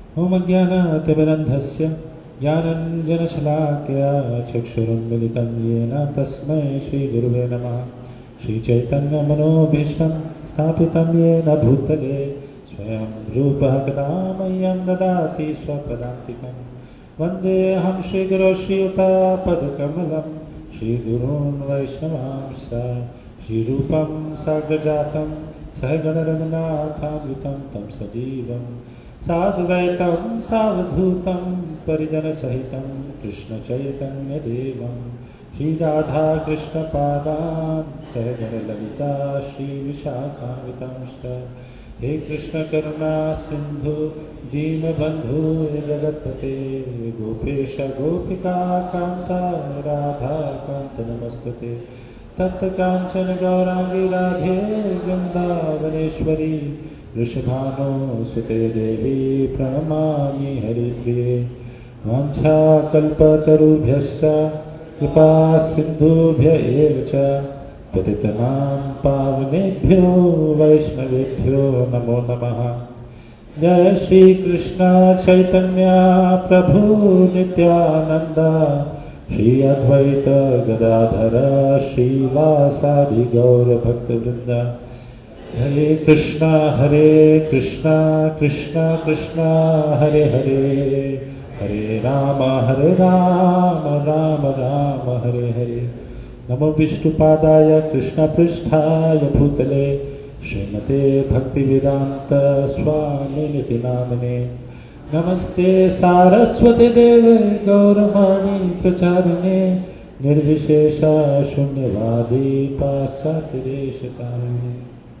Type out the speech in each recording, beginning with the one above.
ओम अज्ञानतिमिरन्धस्य ज्ञानञ्जनशलाकया चक्षुरुन्मिलितं येन तस्मै श्रीगुरुवे नमः। श्रीचैतन्यमनोभीष्टं स्थापितं येन भूतले स्वयं रूपः कदा मह्यं ददाति स्वपदान्तिकं। वन्देऽहं श्रीगुरो श्रीयुतापदकमलं श्रीगुरून् वैष्णवांश्च श्रीरूपं साग्रजातं सहगणरघुनाथामृतं तं सजीवं साद्वैतं सावधूतं परिजनसहितं कृष्णचैतन्यदेवं श्रीराधाकृष्णपादान् सहगणललिता श्रीविशाखान्वितांश्च। हे कृष्ण करुणा सिंधु दीनबंधु जगत्पते गोपेश गोपिका कांता राधा कांत नमस्तुते। तप्त कांचन गौरांगी राधे वृंदावनेश्वरी वृषभानुसुते देवी प्रणमामि हरिप्रिये। वाञ्छाकल्पतरुभ्यश्च कृपा सिन्धुभ्य एव च पतितनां पावनेभ्यो वैष्णवेभ्यो नमो नमः। जय श्री कृष्ण चैतन्य प्रभु नित्यानंद श्री अद्वैत गदाधर श्रीवासादि गौर भक्तवृंद। हरे कृष्णा कृष्णा कृष्णा हरे हरे, हरे राम राम राम हरे हरे। नमो विष्णुपादाय कृष्णपृष्ठाय भूतले श्रीमते भक्तिवेदांत स्वामिनिति नामिने। नमस्ते सारस्वती देवे गौरवाणी प्रचारिणे निर्विशेष शून्यवादी पाश्चात्यदेशतारिणे।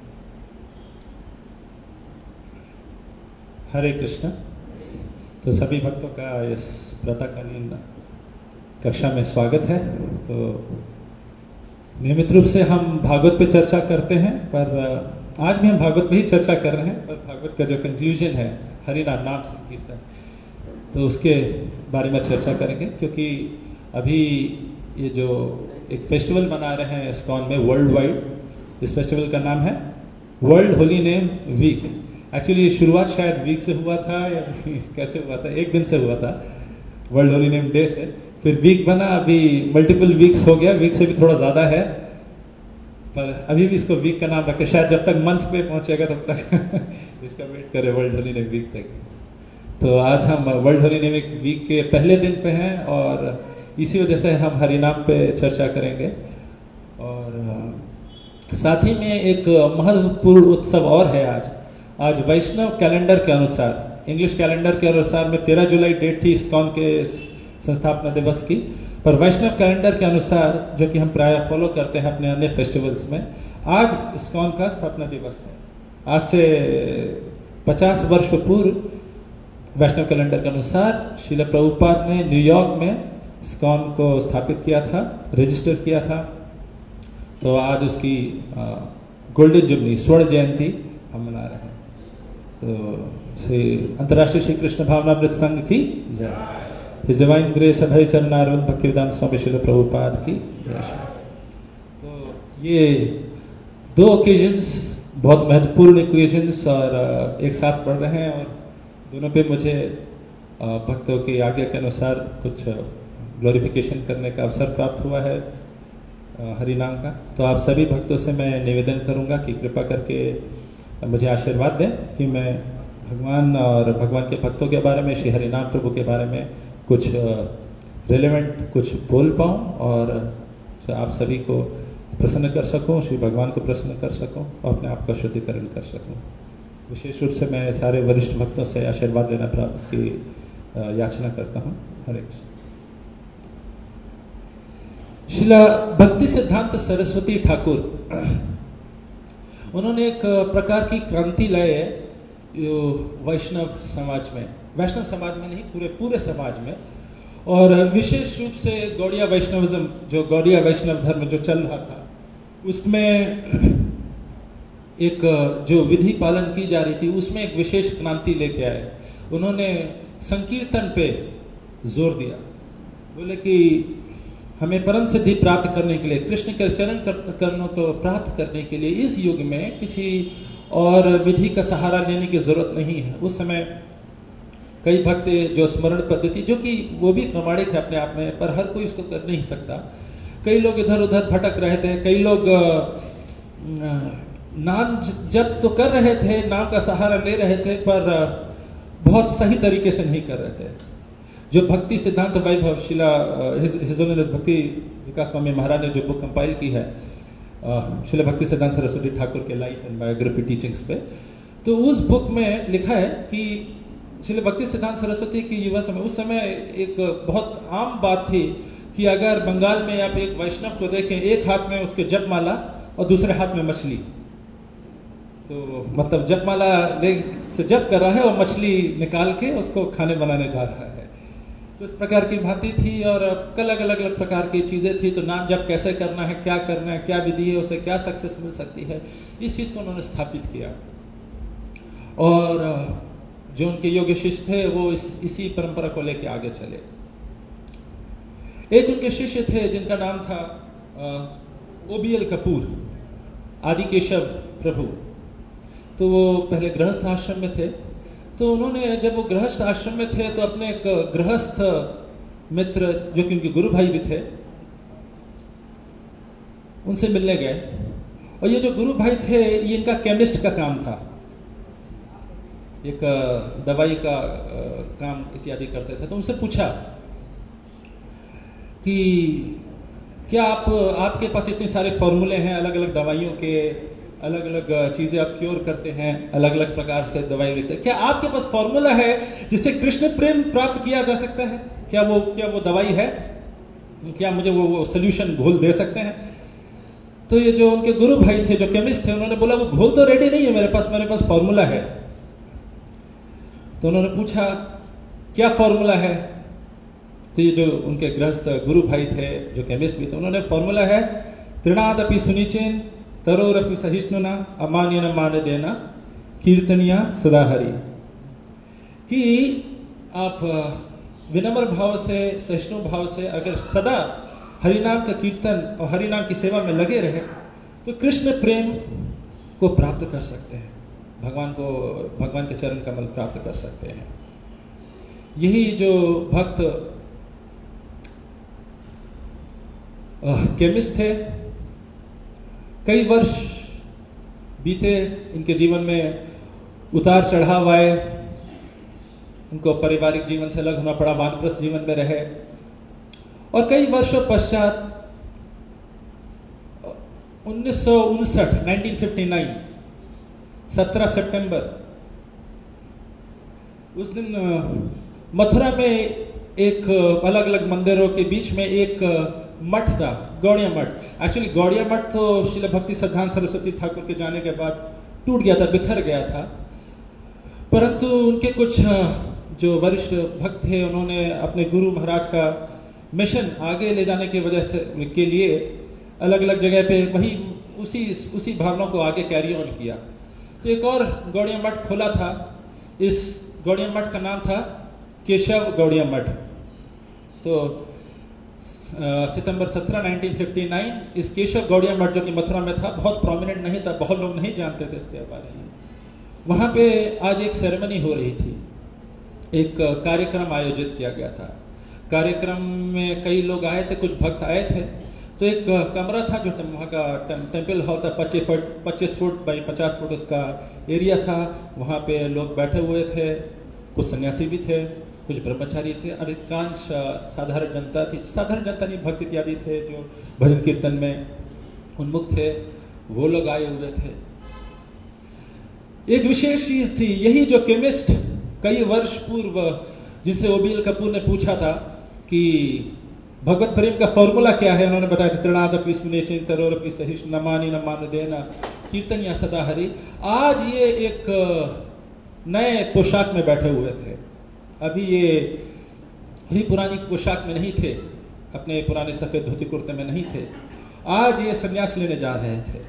हरे कृष्ण। तो सभी भक्तों का इस प्रातःकालीन कक्षा में स्वागत है। तो नियमित रूप से हम भागवत पे चर्चा करते हैं, पर आज भी हम भागवत पे ही चर्चा कर रहे हैं, पर भागवत का जो कंक्लूजन है हरिनाम नाम संकीर्तन, तो उसके बारे में चर्चा करेंगे। क्योंकि अभी ये जो एक फेस्टिवल मना रहे हैं इस्कॉन में वर्ल्ड वाइड, इस फेस्टिवल का नाम है world holy name week. Actually ये शुरुआत शायद वीक से हुआ था या कैसे हुआ था, एक दिन से हुआ था, वर्ल्ड होली नेम डे से, फिर वीक बना, अभी मल्टीपल वीक्स हो गया, वीक से भी थोड़ा ज्यादा है, पर अभी भी इसको वीक का नाम रखे। शायद जब तक मंथ पे पहुंचेगा तब तक इसका वेट करें वर्ल्ड होली नेम वीक तक। तो आज हम वर्ल्ड होली नेम वीक के पहले दिन पे हैं और इसी वजह से हम हरिनाम पे चर्चा करेंगे। और साथ ही में एक महत्वपूर्ण उत्सव और है आज वैष्णव कैलेंडर के अनुसार, इंग्लिश कैलेंडर के अनुसार में 13 जुलाई डेट थी इस्कॉन के संस्थापना दिवस की, पर वैष्णव कैलेंडर के अनुसार, जो कि हम प्राय फॉलो करते हैं अपने अन्य फेस्टिवल्स में, आज इस्कॉन का स्थापना दिवस है। आज से 50 वर्ष पूर्व वैष्णव कैलेंडर के अनुसार श्रील प्रभुपाद ने न्यूयॉर्क में इस्कॉन को स्थापित किया था, रजिस्टर किया था। तो आज उसकी गोल्डन जुबली, स्वर्ण जयंती हम मना रहे हैं। तो श्री अंतर्राष्ट्रीय श्री कृष्ण भावनामृत संघ की जय। His Divine Grace अभय चरणारविंद भक्तिवेदांत स्वामी श्रील प्रभुपाद की जय। तो ये दो ओकेजन्स बहुत महत्वपूर्ण ओकेजन्स और एक साथ पढ़ रहे हैं, और दोनों पे मुझे भक्तों की आज्ञा के अनुसार कुछ ग्लोरिफिकेशन करने का अवसर प्राप्त हुआ है हरिनाम का। तो आप सभी भक्तों से मैं निवेदन करूंगा कि कृपा करके मुझे आशीर्वाद दें कि मैं भगवान और भगवान के भक्तों के बारे में, श्री हरिनाम प्रभु के बारे में कुछ रेलेवेंट कुछ बोल पाऊं और आप सभी को प्रसन्न कर सकूं, श्री भगवान को प्रसन्न कर सकूं और अपने आप का शुद्धिकरण कर सकूं। विशेष रूप से मैं सारे वरिष्ठ भक्तों से आशीर्वाद लेना प्राप्त की याचना करता हूं। हरे कृष्ण। श्रीला भक्ति सिद्धांत सरस्वती ठाकुर, उन्होंने एक प्रकार की क्रांति लाई है वैष्णव समाज में नहीं, पूरे समाज में, और विशेष रूप से गौड़िया वैष्णविज्म, जो गौड़िया वैष्णव धर्म जो चल रहा था, उसमें एक जो विधि पालन की जा रही थी, उसमें एक विशेष क्रांति लेके आए। उन्होंने संकीर्तन पे जोर दिया, बोले कि हमें परम सिद्धि प्राप्त करने के लिए, कृष्ण के चरण करणों को प्राप्त करने के लिए इस युग में किसी और विधि का सहारा लेने की जरूरत नहीं है। उस समय कई भक्त जो स्मरण पद्धति, जो कि वो भी प्रमाणिक है अपने आप में, पर हर कोई उसको कर नहीं सकता। कई लोग इधर उधर भटक रहे थे, कई लोग नाम जप तो कर रहे थे, नाम का सहारा ले रहे थे, पर बहुत सही तरीके से नहीं कर रहे थे। जो भक्ति सिद्धांत वैभव शिला हिज होलिनेस भक्ति विकास स्वामी महाराज ने जो बुक कंपाइल की है शिला भक्ति सिद्धांत सरस्वती ठाकुर के लाइफ एंड बायोग्राफी टीचिंग्स पे, तो उस बुक में लिखा है कि शिला भक्ति सिद्धांत सरस्वती की युवा समय, उस समय एक बहुत आम बात थी कि अगर बंगाल में आप एक वैष्णव को देखें, एक हाथ में उसके जपमाला और दूसरे हाथ में मछली, तो मतलब जपमाला से जप कर रहा है और मछली निकाल के उसको खाने बनाने जा रहा है। तो इस प्रकार की भांति थी और अलग अलग प्रकार की चीजें थी। तो नाम जप कैसे करना है, क्या करना है, क्या विधि है, उसे क्या सक्सेस मिल सकती है, इस चीज को उन्होंने स्थापित किया। और जो उनके योग्य शिष्य थे वो इसी परंपरा को लेके आगे चले। एक उनके शिष्य थे जिनका नाम था OBL कपूर, आदि केशव प्रभु। तो वो पहले गृहस्थ आश्रम में थे। तो उन्होंने, जब वो गृहस्थ आश्रम में थे, तो अपने एक गृहस्थ मित्र जो कि उनके गुरु भाई भी थे, उनसे मिलने गए। और ये जो गुरु भाई थे, ये इनका केमिस्ट का काम था, एक दवाई का काम इत्यादि करते थे। तो उनसे पूछा कि क्या आपके पास इतने सारे फॉर्मूले हैं अलग अलग दवाइयों के, अलग अलग चीजें आप क्योर करते हैं, अलग अलग प्रकार से दवाई लिखते हैं, क्या आपके पास फॉर्मूला है जिससे कृष्ण प्रेम प्राप्त किया जा सकता है? क्या वो दवाई है? क्या मुझे वो सोल्यूशन घोल दे सकते हैं? तो ये जो उनके गुरु भाई थे, जो केमिस्ट थे, उन्होंने बोला वो घोल तो रेडी नहीं है मेरे पास फॉर्मूला है। तो उन्होंने पूछा क्या फॉर्मूला है? तो ये जो उनके गृहस्थ गुरु भाई थे, जो केमिस्ट भी थे, उन्होंने फॉर्मूला है तृणादपि सुनिचेन तरोरपि सहिष्णुना अमान्य न मान देना कीर्तनिया सदा हरि। कि आप विनम्र भाव से, सहिष्णु भाव से अगर सदा हरिनाम का कीर्तन और हरिनाम की सेवा में लगे रहे तो कृष्ण प्रेम को प्राप्त कर सकते हैं, भगवान के चरण कमल प्राप्त कर सकते हैं। यही जो भक्त केमिस्ट थे, कई वर्ष बीते, इनके जीवन में उतार चढ़ाव आए, उनको पारिवारिक जीवन से अलग होना पड़ा, वानप्रस्थ जीवन में रहे। और कई वर्षों पश्चात 1959 17 सितंबर, उस दिन मथुरा में एक अलग अलग मंदिरों के बीच में एक मठ था, गौड़िया मठ। एक्चुअली गौड़िया मठ तो श्रील भक्ति सिद्धांत सरस्वती ठाकुर के जाने के बाद टूट गया था, बिखर गया था। परंतु उनके कुछ जो वरिष्ठ भक्त थे, उन्होंने अपने गुरु महाराज का मिशन आगे ले जाने की वजह से के लिए अलग अलग जगह पे वही उसी भावना को आगे कैरी ऑन किया। तो एक और गौड़िया मठ खोला था। इस गौड़िया मठ का नाम था केशव गौड़िया मठ। तो सितंबर 17 1959 इस केशव गौड़िया मठ, जो कि मथुरा में था, बहुत प्रोमिनेंट नहीं था, बहुत लोग नहीं जानते थे इसके बारे में। वहां पे आज एक सेरेमनी हो रही थी, एक कार्यक्रम आयोजित किया गया था। कार्यक्रम में कई लोग आए थे, कुछ भक्त आए थे। तो एक कमरा था जो वहाँ का टेम्पल हॉल था, 25 फुट बाई 50 फुट उसका एरिया था। वहाँ पे लोग बैठे हुए थे, कुछ सन्यासी भी थे, कुछ ब्रह्मचारी थे, अधिकांश साधारण जनता थी। साधारण जनता नहीं, भक्त इत्यादि थे जो भजन कीर्तन में उन्मुख थे, वो लोग आए हुए थे। एक विशेष चीज थी, यही जो केमिस्ट कई वर्ष पूर्व जिनसे OBL कपूर ने पूछा था कि भगवत प्रेम का फॉर्मूला क्या है, उन्होंने बताया था तृणादपि सुनिचेन तरोरपि सहिष्णु न मानि न मान देना कीर्तन या सदा हरि। आज ये एक नए पोशाक में बैठे हुए थे। अभी ये ही पुरानी पोशाक में नहीं थे, अपने पुराने सफेद धोती कुर्ते में नहीं थे। आज ये सन्यास लेने जा रहे थे।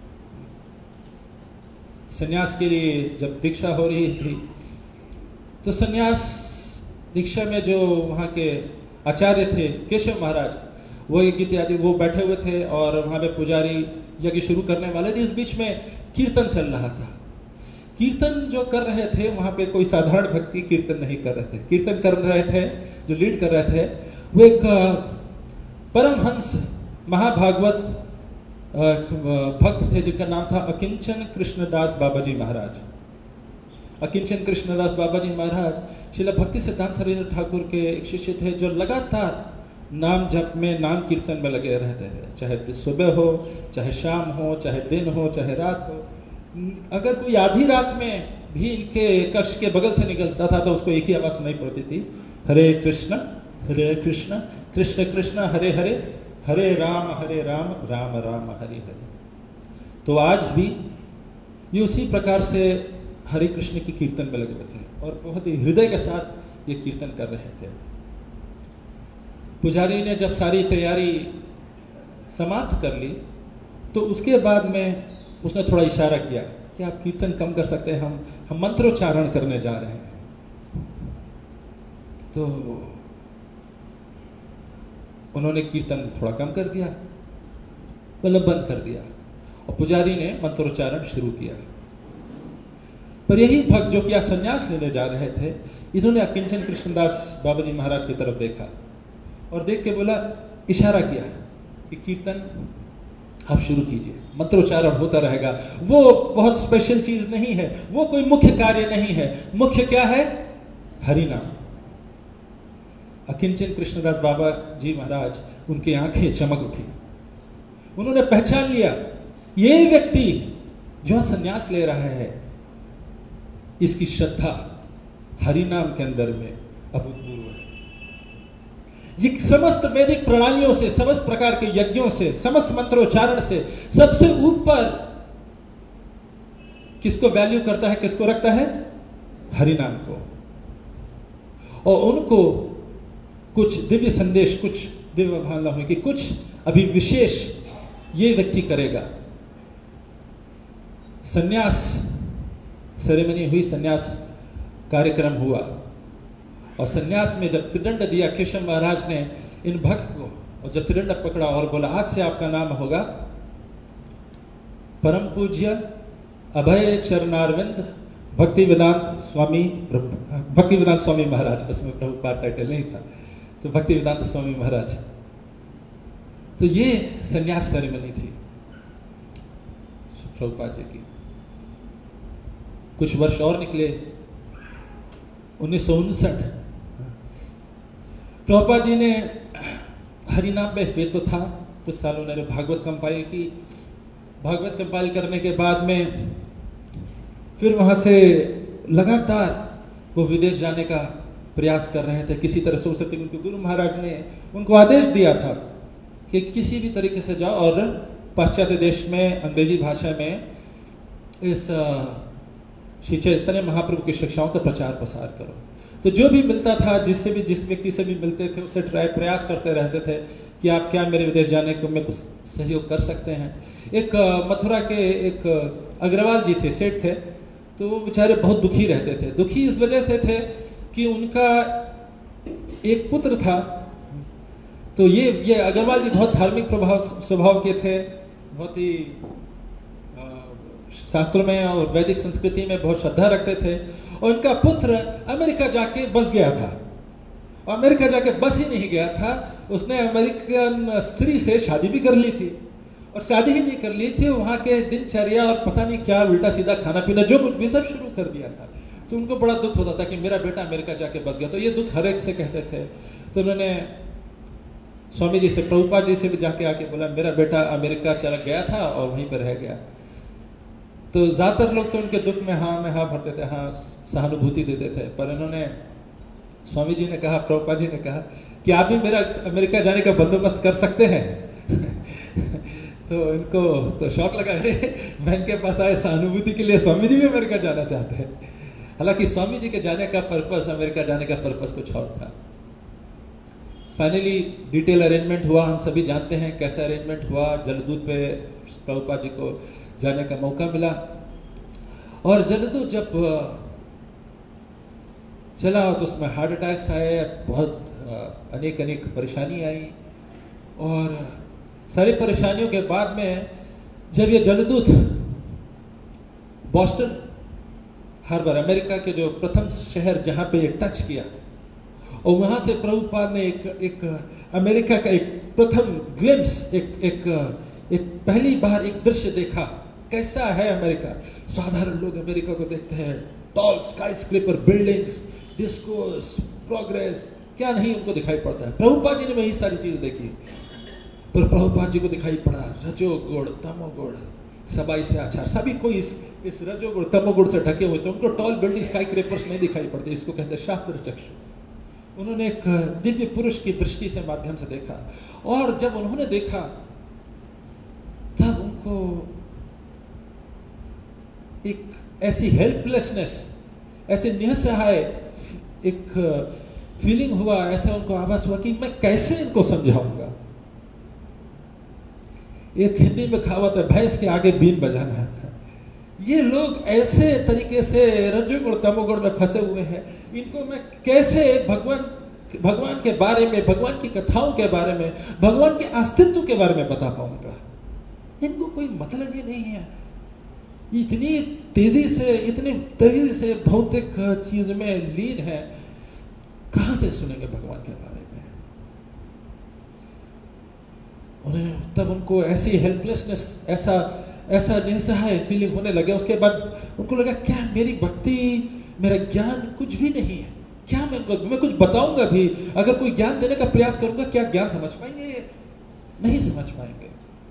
सन्यास के लिए जब दीक्षा हो रही थी, तो सन्यास दीक्षा में जो वहां के आचार्य थे केशव महाराज, वो एक इत्यादि वो बैठे हुए थे और वहां पे पुजारी यज्ञ शुरू करने वाले थे। इस बीच में कीर्तन चल रहा था। कीर्तन जो कर रहे थे वहां पे कोई साधारण भक्ति कीर्तन नहीं कर रहे थे। कीर्तन कर रहे थे, जो लीड कर रहे थे, वो एक परमहंस महाभागवत भक्त थे जिनका नाम था अकिंचन कृष्णदास बाबाजी महाराज। अकिंचन कृष्णदास बाबाजी महाराज श्रील भक्ति सिद्धांत सरस्वती ठाकुर के एक शिष्य थे, जो लगातार नाम जप में, नाम कीर्तन में लगे रहते थे, चाहे सुबह हो, चाहे शाम हो, चाहे दिन हो, चाहे रात हो। अगर कोई आधी रात में भी इनके कक्ष के बगल से निकलता था तो उसको एक ही आवाज सुनाई पड़ती थी, हरे कृष्ण कृष्ण कृष्ण हरे हरे, हरे राम राम राम हरे हरे। तो आज भी ये उसी प्रकार से हरे कृष्ण की कीर्तन में लगे हुए थे और बहुत ही हृदय के साथ ये कीर्तन कर रहे थे। पुजारी ने जब सारी तैयारी समाप्त कर ली तो उसके बाद में उसने थोड़ा इशारा किया कि आप कीर्तन कम कर सकते हैं, हम मंत्रोच्चारण करने जा रहे हैं। तो उन्होंने कीर्तन थोड़ा कम कर दिया, मतलब बंद कर दिया, और पुजारी ने मंत्रोच्चारण शुरू किया। पर यही भक्त जो कि आज संन्यास लेने जा रहे थे, इन्होंने अकिंचन कृष्णदास बाबाजी महाराज की तरफ देखा और देख के बोला, इशारा किया कि कीर्तन आप शुरू कीजिए, मंत्रोच्चारण होता रहेगा। वो बहुत स्पेशल चीज नहीं है, वो कोई मुख्य कार्य नहीं है, मुख्य क्या है? हरि नाम। अकिंचन कृष्णदास बाबा जी महाराज, उनकी आंखें चमक उठी। उन्होंने पहचान लिया, ये व्यक्ति जो संन्यास ले रहा है, इसकी श्रद्धा हरि नाम के अंदर में अभूतपूर्व है। ये समस्त वैदिक प्रणालियों से, समस्त प्रकार के यज्ञों से, समस्त मंत्रोच्चारण से सबसे ऊपर किसको वैल्यू करता है, किसको रखता है? हरि नाम को। और उनको कुछ दिव्य संदेश, कुछ दिव्य भावना हुई कि कुछ अभी विशेष ये व्यक्ति करेगा। संन्यास सेरेमनी हुई, संन्यास कार्यक्रम हुआ, और संन्यास में जब त्रिदंड दिया केशव महाराज ने इन भक्त को, और जब त्रिदंड पकड़ा और बोला, आज से आपका नाम होगा परम पूज्य अभय चरणारविंद भक्तिवेदांत स्वामी महाराज। उसमें प्रभुपाद टाइटल नहीं था, तो भक्तिवेदांत स्वामी महाराज। तो ये संन्यास सेरेमनी थी प्रभुपाद जी की। कुछ वर्ष और निकले, 1959 प्रभुपाद जी ने हरिनाम में वेद तो था, कुछ साल उन्होंने भागवत कंपाइल की। भागवत कंपाइल करने के बाद में फिर वहां से लगातार वो विदेश जाने का प्रयास कर रहे थे। किसी तरह से उनके गुरु महाराज ने उनको आदेश दिया था कि किसी भी तरीके से जाओ और पाश्चात्य देश में अंग्रेजी भाषा में इस श्री चैतन्य महाप्रभु की शिक्षाओं का प्रचार प्रसार करो। तो जो भी मिलता था, जिस व्यक्ति से भी मिलते थे, उससे प्रयास करते रहते थे कि आप क्या मेरे विदेश जाने को में कुछ सहयोग कर सकते हैं। एक मथुरा के एक अग्रवाल जी थे, सेठ थे, तो वो बेचारे बहुत दुखी रहते थे। दुखी इस वजह से थे कि उनका एक पुत्र था। तो ये अग्रवाल जी बहुत धार्मिक स्वभाव के थे, बहुत ही शास्त्रों में और वैदिक संस्कृति में बहुत श्रद्धा रखते थे। और उनका पुत्र अमेरिका जाके बस गया था, और अमेरिका जाके बस ही नहीं गया था, उसने अमेरिकन स्त्री से शादी भी कर ली थी। और शादी ही नहीं कर ली थी, वहां के दिनचर्या और पता नहीं क्या उल्टा सीधा खाना पीना जो कुछ भी सब शुरू कर दिया था। तो उनको बड़ा दुख होता था कि मेरा बेटा अमेरिका जाके बस गया। तो ये दुख हर एक से कहते थे। तो उन्होंने स्वामी जी से, प्रभुपाद जी से भी जाके आके बोला, मेरा बेटा अमेरिका चला गया था और वहीं पर रह गया। तो ज्यादातर लोग तो उनके दुख में हाँ भरते थे, हाँ सहानुभूति देते थे। पर इन्होंने, स्वामी जी ने कहा, प्रभुपाद जी ने कहा कि आप भी मेरा अमेरिका जाने का बंदोबस्त कर सकते हैं। तो इनको तो शौक लगा, मैं इनके पास आए सहानुभूति के लिए, स्वामी जी भी अमेरिका जाना चाहते हैं। हालांकि स्वामी जी के जाने का पर्पस, अमेरिका जाने का पर्पस कुछ और था। फाइनली डिटेल अरेंजमेंट हुआ, हम सभी जानते हैं कैसा अरेंजमेंट हुआ। जलदूत पे प्रभुपाद जी को जाने का मौका मिला, और जलदूत जब चला तो उसमें हार्ट अटैक्स आए, बहुत अनेक परेशानी आई। और सारी परेशानियों के बाद में जब ये जलदूत बॉस्टन हार्बर, अमेरिका के जो प्रथम शहर जहां पे ये टच किया, और वहां से प्रभुपाद ने एक अमेरिका का एक प्रथम ग्लिम्स, एक पहली बार एक दृश्य देखा। कैसा है अमेरिका? साधारण लोग अमेरिका को देखते हैं, tall skyscraper buildings, discos, progress, क्या नहीं उनको दिखाई पड़ता है। प्रभुपाद जी ने वही सारी चीजें देखी, पर प्रभुपाद जी को दिखाई पड़ा रजोगुण, तमोगुण, सबाई से आचार, सभी कोई इस रजोगुण तमोगुण से ढके हुए थे। उनको टॉल बिल्डिंग स्काई क्रेपर्स नहीं दिखाई पड़ते। इसको कहते हैं शास्त्र चक्षु। उन्होंने एक दिव्य पुरुष की दृष्टि से माध्यम से देखा, और जब उन्होंने देखा तब उनको एक ऐसी हेल्पलेसनेस, ऐसे निसहाय एक फीलिंग हुआ, ऐसा उनको आभास हुआ कि मैं कैसे इनको समझाऊंगा। एक हिंदी में कहावत है, भैंस के आगे बीन बजाना है। ये लोग ऐसे तरीके से रजोगुण तमोगुण में फंसे हुए हैं, इनको मैं कैसे भगवान के बारे में, भगवान की कथाओं के बारे में, भगवान के अस्तित्व के बारे में बता पाऊंगा। इनको कोई मतलब ही नहीं है। इतनी तेजी से भौतिक चीज में लीन है, कहां से सुनेंगे भगवान के बारे में? उन्हें तब उनको ऐसी हेल्पलेसनेस, ऐसा निसहाय फीलिंग होने लगे। उसके बाद उनको लगा, क्या मेरी भक्ति, मेरा ज्ञान कुछ भी नहीं है? क्या मैं कुछ बताऊंगा भी, अगर कोई ज्ञान देने का प्रयास करूंगा, क्या ज्ञान समझ पाएंगे? नहीं समझ पाएंगे।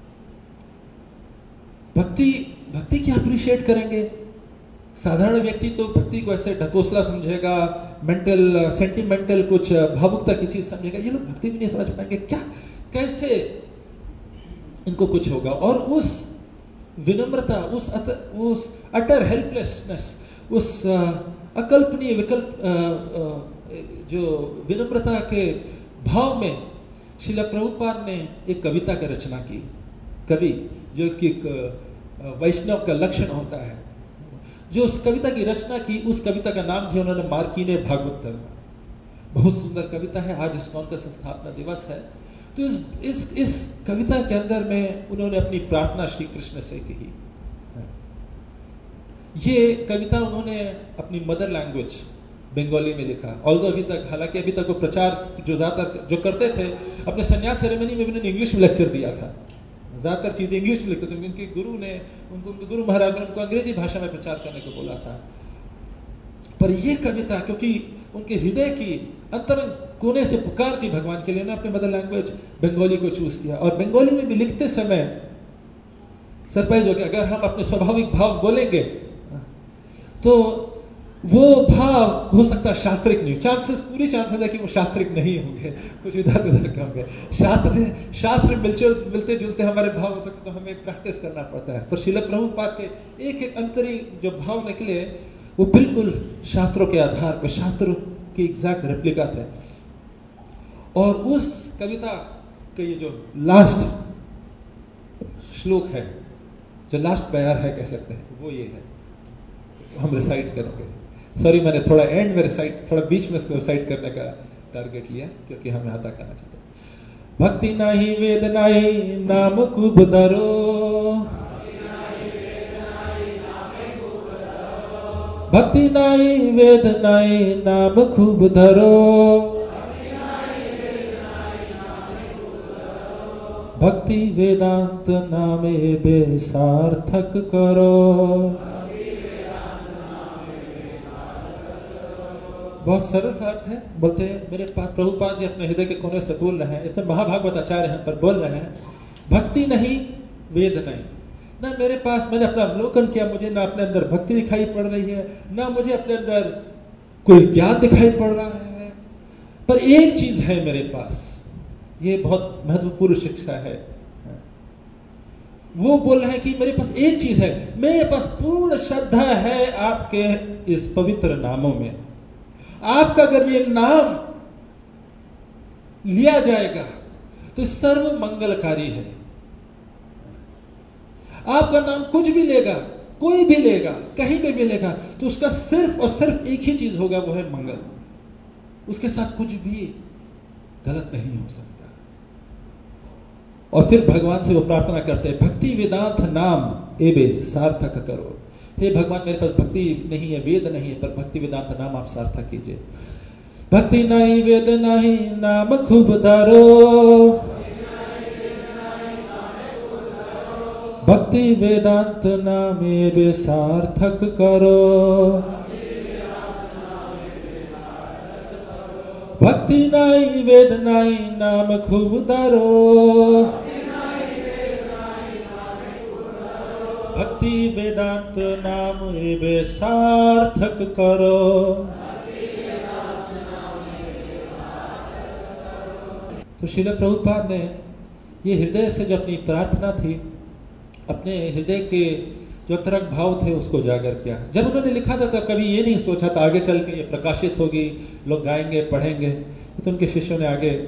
भक्ति क्या अप्रिशिएट करेंगे? साधारण व्यक्ति तो भक्ति को ऐसे ढकोसला समझेगा, मेंटल सेंटिमेंटल कुछ भावुकता की चीज समझेगा। ये लोग भक्ति भी नहीं समझ पाएंगे। क्या, कैसे इनको कुछ होगा? और उस विनम्रता, उस अटर हेल्पलेसनेस, उस अकल्पनीय विकल्प जो विनम्रता के भाव में श्रील प्रभुपाद ने एक कविता की रचना की। कवि जो कि वैष्णव का लक्षण होता है, जो उस कविता की रचना की, उस कविता का नाम दिया उन्होंने मार्कीने भागवत। बहुत सुंदर कविता है। आज इस्कॉन का संस्थापना दिवस है, तो इस कविता के अंदर में उन्होंने अपनी प्रार्थना श्री कृष्ण से की। ये कविता उन्होंने अपनी मदर लैंग्वेज बंगाली में लिखा। ऑल्दो हालांकि अभी तक वो प्रचार जो करते थे, अपने संन्यास सेरेमनी में भी उन्होंने इंग्लिश में लेक्चर दिया था। ज्यादातर चीजें इंग्लिश में लिखते थे। उनके गुरु महाराज ने उनको अंग्रेजी भाषा में प्रचार करने को बोला था। पर यह कविता, क्योंकि उनके हृदय की अंतरंग कोने से पुकार थी भगवान के लिए, उन्होंने अपने मदर लैंग्वेज बंगाली को चूज किया। और बंगाली में भी लिखते समय सरप्राइज हो गया, अगर हम अपने स्वाभाविक भाव बोलेंगे तो वो भाव हो सकता है शास्त्रिक नहीं, पूरी चांसेस है कि वो शास्त्रिक नहीं होंगे, कुछ इधर उधर के होंगे। शास्त्र मिलते जुलते हमारे भाव हो सकते, तो हमें प्रैक्टिस करना पड़ता है। पर श्रील प्रभुपाद के एक अंतरी जो भाव निकले, वो बिल्कुल शास्त्रों के आधार पर, शास्त्रों की एग्जैक्ट रेप्लिका थे। और उस कविता का ये जो लास्ट श्लोक है, जो लास्ट प्यार है कह सकते हैं, वो ये है, हम रिसाइट करेंगे। सॉरी, मैंने थोड़ा एंड में थोड़ा बीच में इसको रिसाइट करने का टारगेट लिया, क्योंकि हम यहां तक आना चाहते हैं। भक्ति नाही वेद नाही नाम खूब धरो, भक्ति नाही वेद नाही नाम खूब धरो, भक्ति वेदांत नामे बे सार्थक करो। बहुत सरल सा अर्थ है। बोलते हैं, मेरे पास प्रभुपाद जी अपने हृदय के कोने से बोल रहे हैं, इतने महाभागवत आचार्य हैं, पर बोल रहे हैं भक्ति नहीं वेद नहीं। ना मेरे पास, मैंने अपना अवलोकन किया, मुझे ना अपने अंदर भक्ति दिखाई पड़ रही है, ना मुझे अपने अंदर कोई ज्ञान दिखाई पड़ रहा है, पर एक चीज है मेरे पास। ये बहुत महत्वपूर्ण शिक्षा है। वो बोल रहे हैं कि मेरे पास एक चीज है, मेरे पास पूर्ण श्रद्धा है आपके इस पवित्र नामों में। आपका अगर ये नाम लिया जाएगा तो सर्व मंगलकारी है। आपका नाम कुछ भी लेगा, कोई भी लेगा, कहीं पे भी लेगा, तो उसका सिर्फ और सिर्फ एक ही चीज होगा, वो है मंगल। उसके साथ कुछ भी गलत नहीं हो सकता। और फिर भगवान से वो प्रार्थना करते हैं, भक्ति वेदांत नाम एबे सार्थक करो। हे भगवान मेरे पास भक्ति नहीं है, वेद नहीं है, पर भक्ति वेदांत नाम आप सार्थक कीजिए। भक्ति नहीं वेद नहीं नाम खूब धरो, भक्ति वेदांत नामे वे सार्थक करो। भक्ति नहीं वेद नहीं नाम खूब धरो, भक्ति वेदांत नाम वे सार्थक करो। तो श्रील प्रभुपाद ने ये हृदय से जो अपनी प्रार्थना थी, अपने हृदय के जो अंतरंग भाव थे उसको जागर किया। जब उन्होंने लिखा था तब कभी ये नहीं सोचा था आगे चल के ये प्रकाशित होगी, लोग गाएंगे पढ़ेंगे। तो उनके शिष्यों ने आगे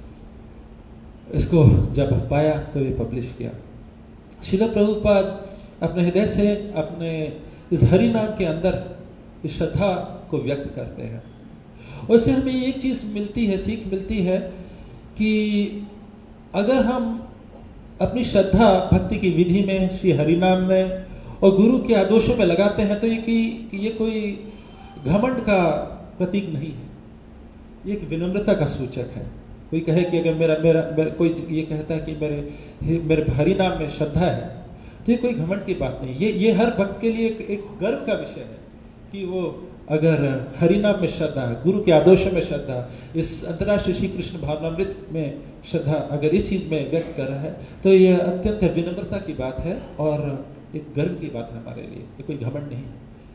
इसको जब पाया तो ये पब्लिश किया। श्रील प्रभुपाद अपने हृदय से अपने इस हरि नाम के अंदर इस श्रद्धा को व्यक्त करते हैं। और इससे हमें एक चीज मिलती है, सीख मिलती है कि अगर हम अपनी श्रद्धा भक्ति की विधि में, श्री हरिनाम में और गुरु के आदर्शों में लगाते हैं तो ये कोई घमंड का प्रतीक नहीं है, ये एक विनम्रता का सूचक है। कोई कहे कि अगर मेरा कोई ये कहता है कि मेरे हरिनाम में श्रद्धा है तो ये कोई घमंड की बात नहीं। ये हर भक्त के लिए एक गर्व का विषय है कि वो अगर हरिनाम में श्रद्धा, गुरु के आदर्शों में श्रद्धा, इस अंतर्राष्ट्रीय श्री कृष्ण भावनामृत में श्रद्धा अगर इस चीज में व्यक्त कर रहा है तो ये अत्यंत विनम्रता की बात है और एक गर्व की बात है हमारे लिए, ये कोई घमंड नहीं।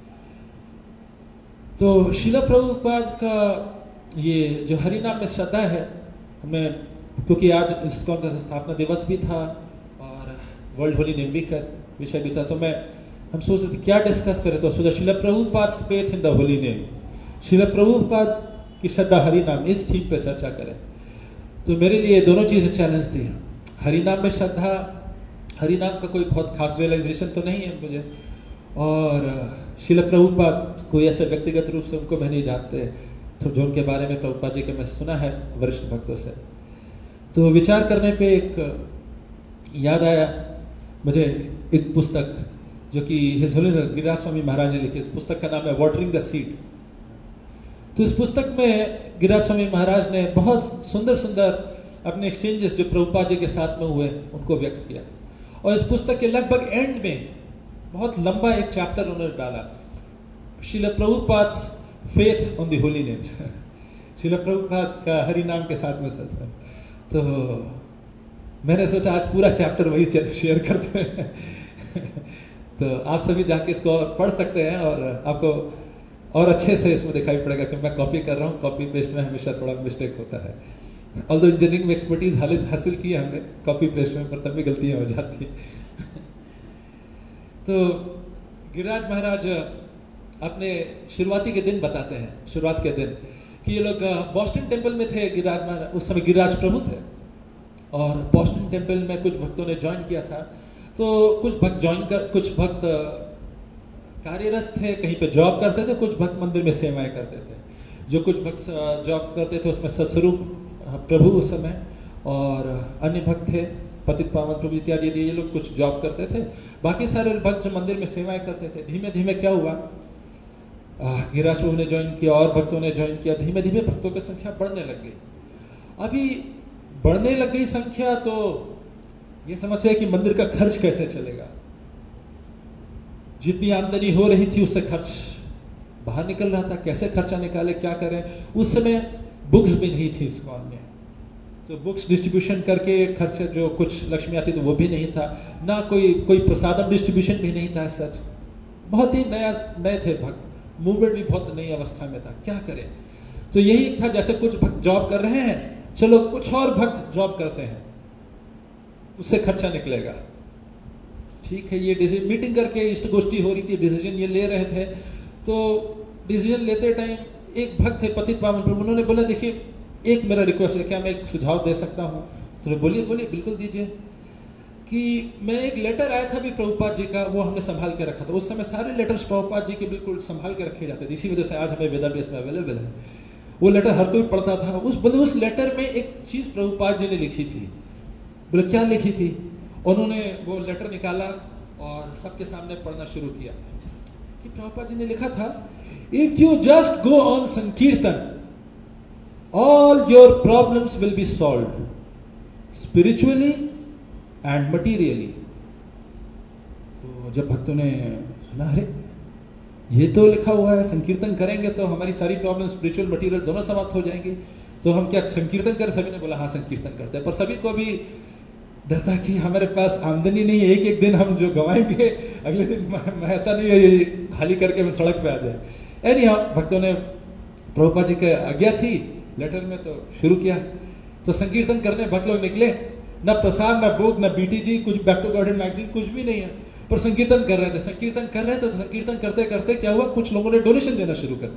तो श्रील प्रभुपाद का ये जो हरिनाम में श्रद्धा है, हमें क्योंकि आज इस्कॉन का स्थापना दिवस भी था और वर्ल्ड होली नेम वीक का विषय भी था, तो हम सोच रहे थे क्या डिस्कस करें। तो सोचा Srila Prabhupada faith in the holy name, Srila Prabhupada की श्रद्धा हरि नाम, इस थीम पे चर्चा करें। तो मेरे लिए दोनों चीजें चैलेंज थी। हरि नाम में श्रद्धा, हरि नाम का कोई बहुत खास रियलाइजेशन तो नहीं है मुझे, और श्रील प्रभुपाद कोई ऐसे व्यक्तिगत रूप से उनको मैं नहीं जानते, तो जो उनके बारे में प्रभुपाद जी के मैं सुना है वरिष्ठ भक्तों से। तो विचार करने पे एक याद आया मुझे एक पुस्तक जो कि हिज होलीनेस गिरिराज स्वामी महाराज ने लिखी। इस पुस्तक का नाम है वाटरिंग द सीड। तो इस पुस्तक में गिरिराज स्वामी महाराज ने बहुत सुंदर सुंदर अपने एक्सचेंजेस जो प्रभुपाद जी के साथ में हुए उनको व्यक्त किया, और इस पुस्तक के लगभग एंड में बहुत लंबा एक चैप्टर उन्होंने डाला, Srila Prabhupada faith on the holy name, Srila Prabhupada का हरि नाम के साथ में सत्संग। तो मैंने सोचा आज पूरा चैप्टर वही शेयर करते हैं। तो आप सभी जाके इसको पढ़ सकते हैं और आपको और अच्छे से इसमें दिखाई पड़ेगा कि मैं कॉपी कर रहा हूँ, कॉपी पेस्ट में हमेशा थोड़ा मिस्टेक होता है। ऑल्दो इंजीनियरिंग में एक्सपर्टीज हासिल की है हमने कॉपी पेस्ट में, पर तब भी गलतियां हो जाती है। तो गिरिराज महाराज अपने शुरुआती के दिन बताते हैं, शुरुआत के दिन, कि ये लोग बॉस्टन टेम्पल में थे। गिरिराज महाराज उस समय गिरिराज प्रभु थे, और बॉस्टन टेम्पल में कुछ भक्तों ने ज्वाइन किया था। तो कुछ भक्त कार्यरत थे, कहीं पे जॉब करते थे, कुछ भक्त मंदिर में सेवाएं करते थे। जो कुछ भक्त जॉब करते थे उसमें सत्स्वरूप प्रभु उस समय और अन्य भक्त थे, पतित पावन प्रभु इत्यादि, ये लोग कुछ जॉब करते थे। बाकी सारे भक्त जो मंदिर में सेवाएं करते थे, धीमे धीमे क्या हुआ, गिरिराज प्रभु ने ज्वाइन किया और भक्तों ने ज्वाइन किया, धीमे धीमे भक्तों की संख्या बढ़ने लग गई। अभी बढ़ने लग गई संख्या तो ये समझ रहे कि मंदिर का खर्च कैसे चलेगा। जितनी आमदनी हो रही थी उससे खर्च बाहर निकल रहा था, कैसे खर्चा निकाले, क्या करें। उस समय बुक्स भी नहीं थी इस्कॉन में, तो बुक्स डिस्ट्रीब्यूशन करके खर्च जो कुछ लक्ष्मी आती तो वो भी नहीं था, ना कोई प्रसादम डिस्ट्रीब्यूशन भी नहीं था। सच बहुत ही नए थे भक्त, मूवमेंट भी बहुत नई अवस्था में था, क्या करें। तो यही था, जैसे कुछ भक्त जॉब कर रहे हैं, चलो कुछ और भक्त जॉब करते हैं, उससे खर्चा निकलेगा। ठीक है, ये मीटिंग करके इष्ट गोष्ठी हो रही थी, डिसीजन ये ले रहे थे। तो डिसीजन लेते टाइम एक भक्त थे पतित पावन प्रभु, उन्होंने बोला देखिए एक मेरा रिक्वेस्ट है, क्या मैं एक सुझाव दे सकता हूं। तो बोलिए बिल्कुल दीजिए। कि मैं एक लेटर आया था भी प्रभुपाद जी का, वो हमने संभाल के रखा था। उस समय सारे लेटर्स प्रभुपाद जी के बिल्कुल संभाल के रखे जाते थे, इसी वजह से आज हमें वेदाबेस में अवेलेबल है। वो लेटर हर कोई पढ़ता था। उस लेटर में एक चीज प्रभुपाद जी ने लिखी थी। बोले क्या लिखी थी? उन्होंने वो लेटर निकाला और सबके सामने पढ़ना शुरू किया। कि प्रभुपाद जी ने लिखा था, if you just go on sankirtan, all your problems will be solve spiritually and materially. तो जब भक्तों ने सुना, अरे ये तो लिखा हुआ है संकीर्तन करेंगे तो हमारी सारी प्रॉब्लम स्पिरिचुअल मटीरियल दोनों समाप्त हो जाएंगी, तो हम क्या संकीर्तन करें? सभी ने बोला हाँ संकीर्तन करते हैं। पर सभी को भी डर था कि हमारे पास आमदनी नहीं है, एक एक दिन हम जो गवाएंगे अगले दिन ऐसा नहीं है ये खाली करके हम सड़क पे आ जाए। एनी भक्तों ने, प्रभुपाद जी की आज्ञा थी लेटर में, तो शुरू किया। तो संकीर्तन करने भक्त लोग निकले, ना प्रसाद, ना बुक, ना बीटीजी, कुछ बैक टू गॉड मैगजीन, कुछ भी नहीं है, पर संकीर्तन कर रहे थे। संकीर्तन कर रहे थे तो संकीर्तन करते करते क्या हुआ, कुछ लोगों ने डोनेशन देना शुरू कर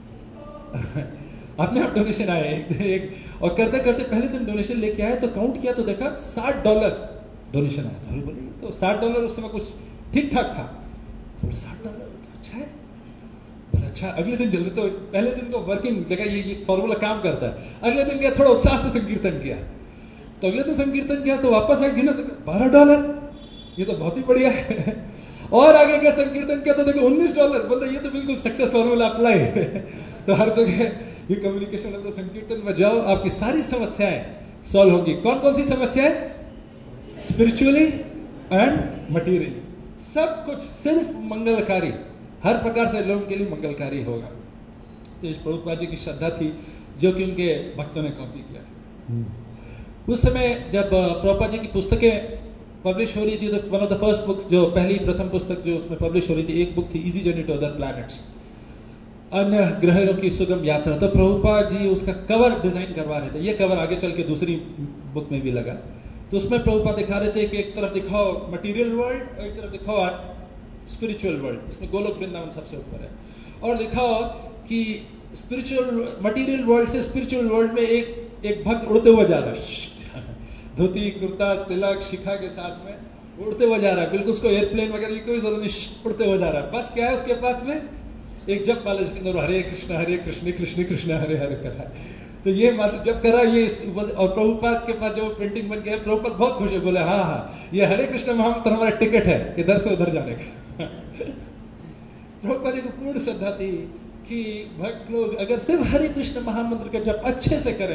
दिया। अपने आप डोनेशन आए एक, और करते करते पहले दिन डोनेशन लेके आए तो काउंट किया तो देखा $60 डोनेशन आया। तो बोले तो $60 उस समय कुछ ठीक ठाक था। तो बोले $60 तो अच्छा है। बोले अच्छा, अगले दिन जल्दी, तो पहले दिन को वर्किंग देखा ये फॉर्मूला काम करता है। अगले दिन गया, थोड़ा उत्साह से संकीर्तन किया, तो अगले दिन संकीर्तन किया तो वापस आए, गिना तो $12, ये तो बहुत ही बढ़िया है। और आगे क्या संकीर्तन किया तो देखो $19, बोलते ये तो बिल्कुल सक्सेस फॉर्मूला अप्लाई। तो हर जगह ये कम्युनिकेशन मतलब संकीर्तन में जाओ, आपकी सारी समस्याएं सॉल्व होगी। कौन कौन सी समस्याएं? स्पिरिचुअली एंड मटीरियली, सब कुछ सिर्फ मंगलकारी, हर प्रकार से लोगों के लिए मंगलकारी होगा। तो इस प्रभुपाद जी की श्रद्धा थी जो कि उनके भक्तों ने कॉपी किया। उस समय जब प्रभुपाद जी की पुस्तकें पब्लिश हो रही थी, तो one of the first books, जो पहली प्रथम पुस्तक जो उसमें पब्लिश हो रही थी, एक बुक थी easy journey to other planets, अन्य ग्रहों की सुगम यात्रा। तो प्रभुपाद जी उसका कवर डिजाइन करवा रहे थे। ये कवर आगे चल के दूसरी बुक में भी लगा। तो उसमें प्रभुपाद दिखा रहे थे कि एक तरफ दिखाओ मटीरियल वर्ल्ड और एक तरफ दिखाओ स्पिरिचुअल वर्ल्ड, इसमें गोलोक वृंदावन सबसे ऊपर है, और दिखाओ कि स्पिरिचुअल मटीरियल वर्ल्ड से स्पिरिचुअल वर्ल्ड में एक भक्त उड़ते हुए जा रहा है, धोती कुर्ता तिलक शिखा के साथ में उड़ते हुए जा रहा है, बिल्कुल उसको एयरप्लेन वगैरह की कोई जरूरत नहीं, उड़ते हुए जा रहा है। बस क्या है उसके पास में एक जप वाले जिसके अंदर हरे कृष्ण कृष्ण कृष्ण हरे हरे कर रहा है। तो ये जब कर रहा है ये, और प्रभुपाद के पास जो प्रिंटिंग बन गया, प्रभुपाद बहुत खुश है, बोले हाँ हाँ ये हरे कृष्ण महामंत्र हमारा टिकट है इधर से उधर जाने का। प्रभुपाद जी को पूर्ण श्रद्धा थी कि भक्त लोग अगर सिर्फ हरे कृष्ण महामंत्र का जप अच्छे से करें,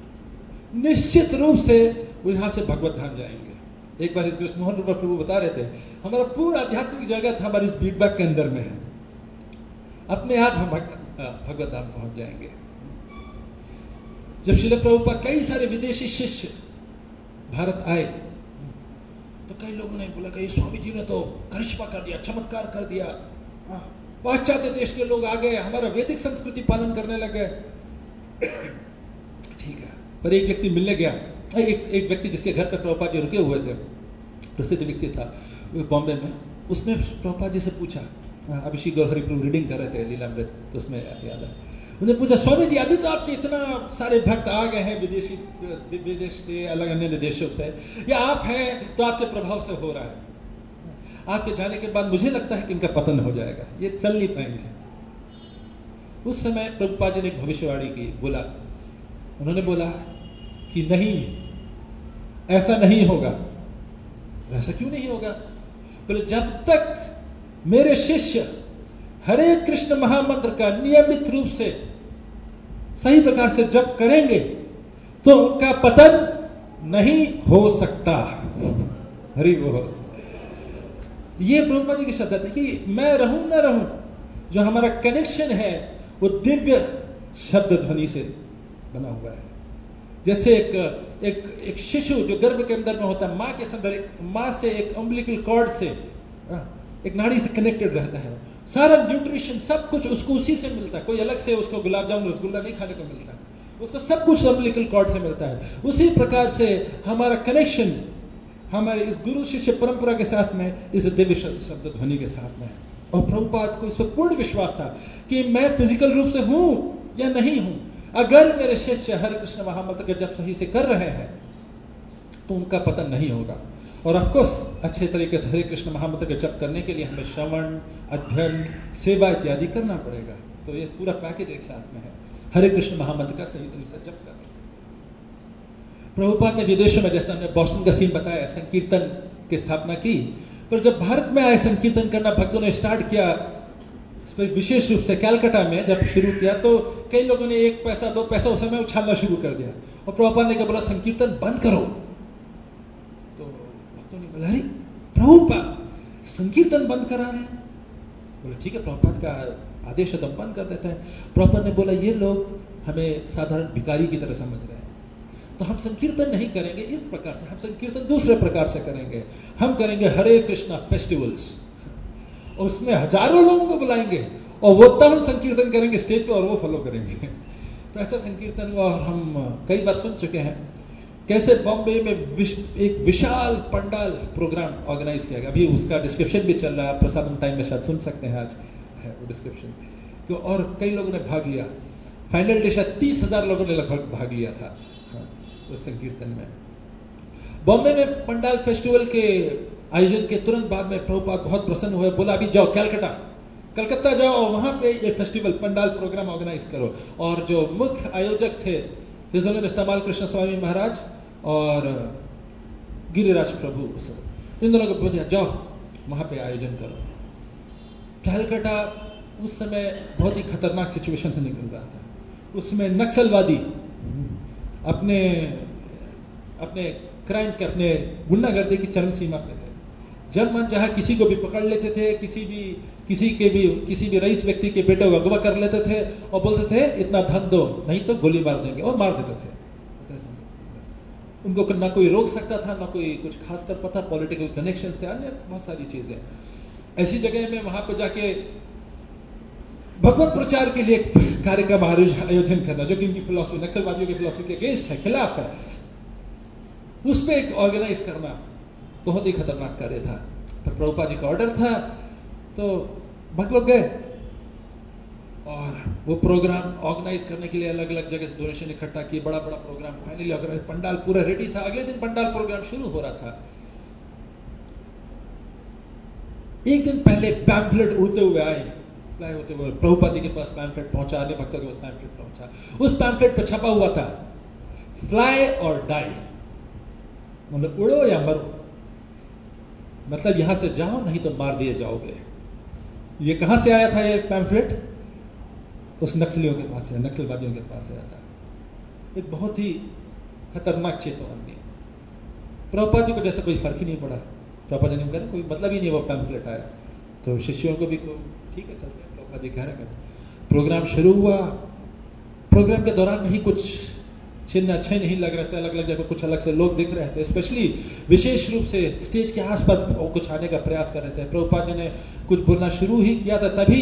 निश्चित रूप से वो यहां से भगवत धाम जाएंगे। एक बार इस कृष्ण मोहन रूपा प्रभु बता रहे थे, हमारा पूरा आध्यात्मिक जगत हमारी इस फीडबैक के अंदर में है, अपने आप हम भगवत धाम पहुंच जाएंगे। जब श्रील प्रभुपाद कई सारे विदेशी शिष्य भारत आए तो कई लोगों ने बोला कि स्वामी जी ने तो करिश्मा कर दिया, चमत्कार कर दिया, पाश्चात्य देश के लोग आ गए, हमारा वैदिक संस्कृति पालन करने लगे। ठीक है, पर एक व्यक्ति मिलने गया, एक व्यक्ति जिसके घर पर प्रभुपाद जी रुके हुए थे, प्रसिद्ध व्यक्ति था बॉम्बे में, उसने प्रभुपाद जी से पूछा, अभी श्री गौरहरि प्रभु रीडिंग कर रहे थे लीलामृत, तो उसमें याद है, उन्होंने पूछा स्वामी जी अभी तो आपके इतना सारे भक्त आ गए हैं विदेश से, अलग अन्य देशों से, या आप हैं तो आपके प्रभाव से हो रहा है, आपके जाने के बाद मुझे लगता है कि इनका पतन हो जाएगा, ये चल नहीं पाएंगे। उस समय प्रभुपाद जी ने एक भविष्यवाणी की, उन्होंने बोला कि नहीं, ऐसा नहीं होगा। ऐसा क्यों नहीं होगा? बोले जब तक मेरे शिष्य हरे कृष्ण महामंत्र का नियमित रूप से सही प्रकार से जप करेंगे तो उनका पतन नहीं हो सकता। हरि बोल। ये प्रभुपाद जी की श्रद्धा थी कि मैं रहूं ना रहूं, जो हमारा कनेक्शन है वो दिव्य शब्द ध्वनि से बना हुआ है। जैसे एक शिशु जो गर्भ के अंदर में होता है, मां के अंदर, मां से एक अम्बिलिकल कॉर्ड से, एक नाड़ी से कनेक्टेड रहता है, सारा न्यूट्रिशन सब कुछ उसको उसी से मिलता है, कोई अलग से उसको गुलाब जामुन रसगुल्ला नहीं खाने को मिलता है, उसको सब कुछ अम्बिलिकल कॉर्ड से मिलता है। उसी प्रकार से हमारा कनेक्शन हमारे इस गुरु शिष्य परंपरा के साथ में, इस दिव्य शब्द ध्वनि के साथ में। और प्रभुपाद को इस पर पूर्ण विश्वास था कि मैं फिजिकल रूप से हूं या नहीं हूं, अगर मेरे शिष्य हरे कृष्ण महामंत्र का जप सही से कर रहे हैं तो उनका पतन नहीं होगा। और ऑफकोर्स अच्छे तरीके से हरे कृष्ण महामंत्र का जप करने के लिए हमें श्रवण, अध्ययन, सेवा इत्यादि करना पड़ेगा। तो ये पूरा पैकेज एक साथ में है, हरे कृष्ण महामंत्र का सही तरीके से जप करना। प्रभुपाद ने विदेशों में, जैसा हमने बॉस्टन का सीन बताया, संकीर्तन की स्थापना की, पर जब भारत में आए संकीर्तन करना, भक्तों ने स्टार्ट किया, इस पर विशेष रूप से कलकत्ता में जब शुरू किया तो कई लोगों ने 1 पैसा 2 पैसा उस समय उछालना शुरू कर दिया, और प्रभुपाद ने कहा बोला संकीर्तन बंद करो। तो भक्तों ने बोला अरे प्रभुपाद संकीर्तन बंद करा रहे हैं। बोले ठीक है, प्रभुपाद का आदेश है तो हम बंद कर देते हैं। प्रभुपाद ने बोला ये लोग हमें साधारण भिखारी की तरह समझ रहे हैं, तो हम संकीर्तन नहीं करेंगे इस प्रकार से, हम संकीर्तन दूसरे प्रकार से करेंगे। हम करेंगे हरे कृष्णा फेस्टिवल्स, और उसमें हजारों लोगों को बुलाएंगे और वो तब हम संकीर्तन करेंगे स्टेज पे और वो फॉलो करेंगे। तो ऐसा संकीर्तन हुआ, और हम कई बार सुन चुके हैं कैसे बॉम्बे में एक विशाल पंडाल प्रोग्राम ऑर्गेनाइज किया गया। अभी उसका डिस्क्रिप्शन भी चल रहा है, प्रसादम टाइम में शायद सुन सकते हैं, आज है वो डिस्क्रिप्शन। और कई लोगों ने भाग लिया, फाइनल डे शायद 30,000 लोगों ने लगभग भाग लिया था उस संकीर्तन में। बॉम्बे में पंडाल फेस्टिवल के आयोजन के तुरंत बाद में प्रभुपाद बहुत प्रसन्न हुए, बोला अभी जाओ कलकत्ता जाओ, वहां पे ये फेस्टिवल पंडाल प्रोग्राम ऑर्गेनाइज करो। और जो मुख्य आयोजक थे हिज होलिनेस तमाल कृष्ण स्वामी महाराज और गिरिराज प्रभु, इन दोनों को बोला जाओ वहां पे आयोजन करो। कलकत्ता उस समय बहुत ही खतरनाक सिचुएशन से निकल रहा था। उसमें नक्सलवादी अपने क्राइम के, अपने गुंडागर्दी की चरम सीमा पे थे। जब मन चाहा किसी को भी पकड़ लेते थे, किसी भी रईस व्यक्ति के बेटे को अगवा कर लेते थे और बोलते थे इतना धन दो नहीं तो गोली मार देंगे, और मार देते थे। उनको ना कोई रोक सकता था, ना कोई कुछ खास कर पता, पॉलिटिकल कनेक्शंस थे, अन्य बहुत सारी चीजें। ऐसी जगह में वहां पर जाके भगवत प्रचार के लिए कार्यक्रम आयोजन करना, जो कि इनकी फिलॉसफी, नक्सलवादियों की फिलॉसफी के अगेंस्ट है, खिलाफ है, उस पर एक ऑर्गेनाइज करना बहुत ही खतरनाक कार्य था। पर प्रभुपाद जी का ऑर्डर था तो भक्त लोग गए, और वो प्रोग्राम ऑर्गेनाइज करने के लिए अलग अलग जगह से डोनेशन इकट्ठा किए, बड़ा बड़ा प्रोग्राम फाइनली ऑर्गेनाइज, पंडाल पूरा रेडी था। अगले दिन पंडाल प्रोग्राम शुरू हो रहा था। एक दिन पहले पैम्फलेट उड़ते हुए आए, फ्लाई होते हुए प्रभुपाद जी के पास पैम्फलेट पहुंचा, अन्य भक्तों के पास पैम्फलेट पहुंचा। उस पैम्फलेट पर छपा हुआ था फ्लाई और डाई, मतलब उड़ो या मरो, मतलब यहां से जाओ नहीं तो मार दिए जाओगे। ये कहां से आया था ये पैम्फलेट? उस नक्सलियों के पास से, नक्सलवादियों के पास से आया था। एक बहुत ही खतरनाक चेतावनी। प्रभुपाद जी को जैसे कोई फर्क ही नहीं पड़ा, प्रभुपाद जी ने कहा कोई मतलब ही नहीं वो पैम्फलेट आया, तो शिष्यों को भी ठीक है चलते हैं, प्रभुपाद जी कह रहे हैं। प्रोग्राम शुरू हुआ, प्रोग्राम के दौरान में ही कुछ चिन्ह अच्छे नहीं लग रहे थे, अलग अलग जगह कुछ अलग से लोग दिख रहे थे, स्पेशली विशेष रूप से स्टेज के आसपास कुछ आने का प्रयास कर रहे थे। प्रभुपाद जी ने कुछ बोलना शुरू ही किया था, तभी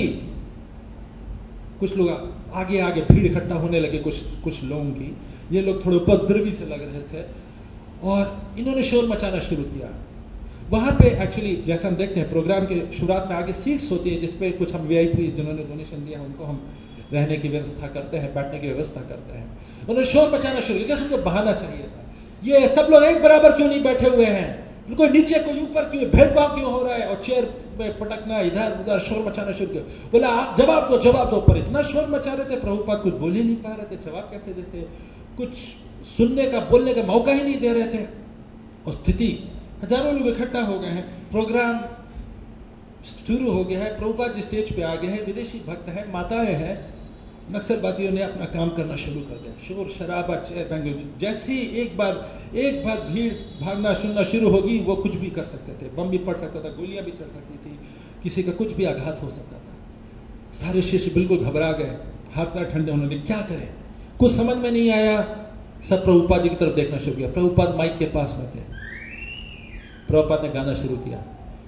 कुछ लोग आगे आगे भीड़ इकट्ठा होने लगे, कुछ लोगों की। ये लोग थोड़े उपद्रवी से लग रहे थे और इन्होंने शोर मचाना शुरू किया। वहां पे एक्चुअली जैसा हम देखते हैं प्रोग्राम के शुरुआत में आगे सीट्स होती है, जिसपे कुछ हम वीआईपी जिन्होंने डोनेशन दिया उनको हम रहने की व्यवस्था करते हैं, बैठने की व्यवस्था करते हैं। उन्होंने शोर मचाना शुरू किया, जैसे उनको बहाना चाहिए था, ये सब लोग एक बराबर क्यों नहीं बैठे हुए हैं, कोई नीचे कोई ऊपर क्यों, भेदभाव क्यों हो रहा है, और चेयर पे पटकना, इधर उधर शोर मचाना शुरू किया। बोला आप जवाब दो। पर इतना शोर मचा रहे थे, प्रभुपाद कुछ बोल ही नहीं पा रहे थे, जवाब कैसे देते, कुछ सुनने का बोलने का मौका ही नहीं दे रहे थे। और स्थिति, हजारों लोग इकट्ठा हो गए हैं, प्रोग्राम शुरू हो गया है, प्रभुपाद जी स्टेज पे आ गए हैं, विदेशी भक्त हैं, माताएं हैं, नक्सलवादियों ने अपना काम करना शुरू कर दिया, शोर शराबा, जैसे ही एक बार भीड़ भागना सुनना शुरू होगी, वो कुछ भी कर सकते थे, बम भी पड़ सकता था, गोलियां भी चल सकती थी, किसी का कुछ भी आघात हो सकता था। सारे शिष्य बिल्कुल घबरा गए, हाथ पैर ठंडे होने लगे, क्या करें, कुछ समझ में नहीं आया। सब प्रभुपाद जी की तरफ देखना शुरू किया। प्रभुपाद माइक के पास में थे, प्रभुपाद ने गाना शुरू किया,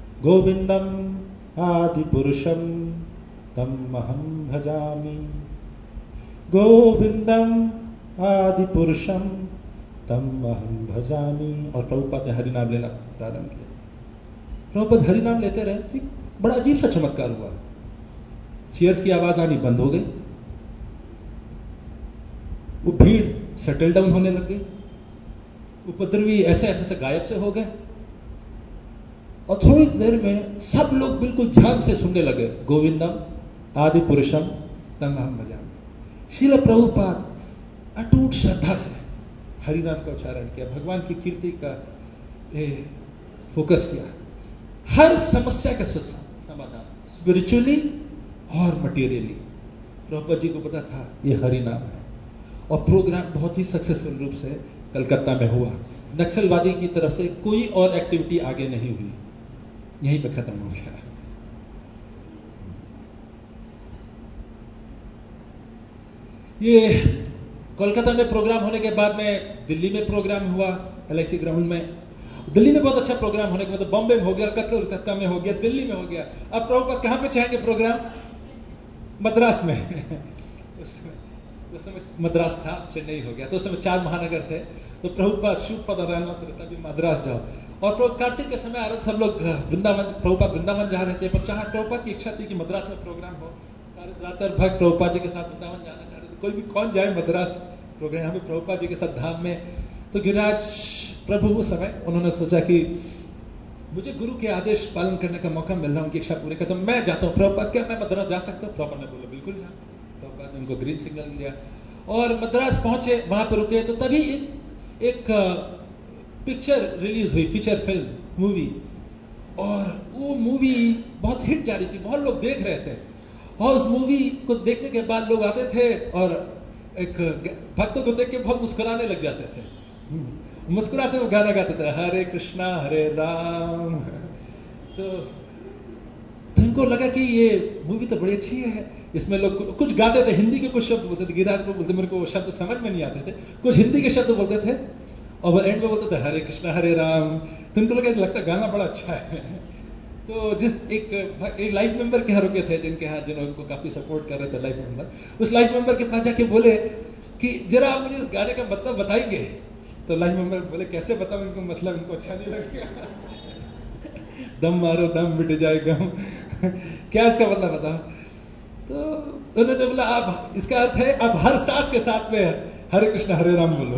गोविंदम आदि पुरुषम तम अहम भजामि, गोविंदम आदि पुरुषम तम अहम भजामि। और प्रभुपाद ने हरिनाम लेना प्रारंभ किया। प्रभुपाद हरिनाम लेते रहे, बड़ा अजीब सा चमत्कार हुआ, चीयर्स की आवाज आनी बंद हो गई, वो भीड़ सेटल डाउन होने लग गई, उपद्रवी ऐसे गायब से हो गए, और थोड़ी देर में सब लोग बिल्कुल ध्यान से सुनने लगे, गोविंदम आदि पुरुषम तम अहम भजामि। श्रील प्रभुपाद अटूट श्रद्धा से हरिनाम का उच्चारण किया, भगवान की कीर्ति का फोकस किया, हर समस्या का समाधान स्पिरिचुअली और मटेरियली। प्रभुपाद जी को पता था ये हरि नाम है, और प्रोग्राम बहुत ही सक्सेसफुल रूप से कलकत्ता में हुआ। नक्सलवादी की तरफ से कोई और एक्टिविटी आगे नहीं हुई, यहीं पे खत्म हो गया। ये कोलकाता में प्रोग्राम होने के बाद में दिल्ली में प्रोग्राम हुआ, LIC ग्राउंड में। दिल्ली में बहुत अच्छा प्रोग्राम होने के बाद बॉम्बे में हो गया, कलकत्ता में हो गया, दिल्ली में हो गया। अब प्रभुपाद कहां पे चाहेंगे प्रोग्राम? मद्रास में। उस समय मद्रास था, चेन्नई हो गया, तो उस समय 4 महानगर थे। तो Prabhupada shoot for the rhinoceros, अभी मद्रास जाओ। और कार्तिक के समय आ रहे सब लोग वृंदावन, प्रभुपाद वृंदावन जा रहे थे, पर प्रभुपाद की इच्छा थी कि मद्रास में प्रोग्राम हो। सारे ज्यादातर भक्त प्रभुपाद जी के साथ वृंदावन जाना चाह रहे थे, कोई भी कौन जाए मद्रास प्रोग्राम, यहाँ पे प्रभुपाद जी के साथ धाम में। तो गिरिराज प्रभु उस समय उन्होंने सोचा कि मुझे गुरु के आदेश पालन करने का मौका मिल रहा है, उनकी इच्छा पूरी करता हूं, मैं जाता हूं। प्रभुपाद, क्या मैं मद्रास जा सकता हूं? प्रभुपाद ने बोला बिल्कुल जा। प्रभुपाद ने उनको ग्रीन सिग्नल दिया और मद्रास पहुंचे, वहां पर रुके। तो तभी एक पिक्चर रिलीज हुई, फीचर फिल्म मूवी, और वो मूवी बहुत हिट जा रही थी, बहुत लोग देख रहे थे। और उस मूवी को देखने के बाद लोग आते थे और एक भक्तों को देख के बहुत मुस्कुराने लग जाते थे। मुस्कुराते वो गाना गाते थे, हरे कृष्णा हरे राम। तो उनको लगा कि ये मूवी तो बड़ी अच्छी है, इसमें लोग कुछ गाते थे, हिंदी के कुछ शब्द बोलते थे। गिरिराज को बोलते, मेरे को वो शब्द समझ में नहीं आते थे, कुछ हिंदी के शब्द बोलते थे और वो एंड में बोलते थे हरे कृष्णा हरे राम। तो उनको लगता गाना बड़ा अच्छा है। तो जिस एक लाइफ मेंबर के यहाँ रुके थे, जिनके यहाँ जिनको काफी सपोर्ट कर रहे थे लाइफ मेंबर, उस लाइफ मेंबर के पास जाके बोले कि जरा आप मुझे इस गाने का मतलब बताएंगे। तो लाइफ मेंबर बोले कैसे बताऊं इनको, मतलब इनको अच्छा नहीं लगेगा। दम मारो दम मिट जाए गम। क्या इसका मतलब बताओ? तो उन्होंने बोला आप, इसका अर्थ है आप हर सांस के साथ में हरे कृष्णा हरे राम बोलो।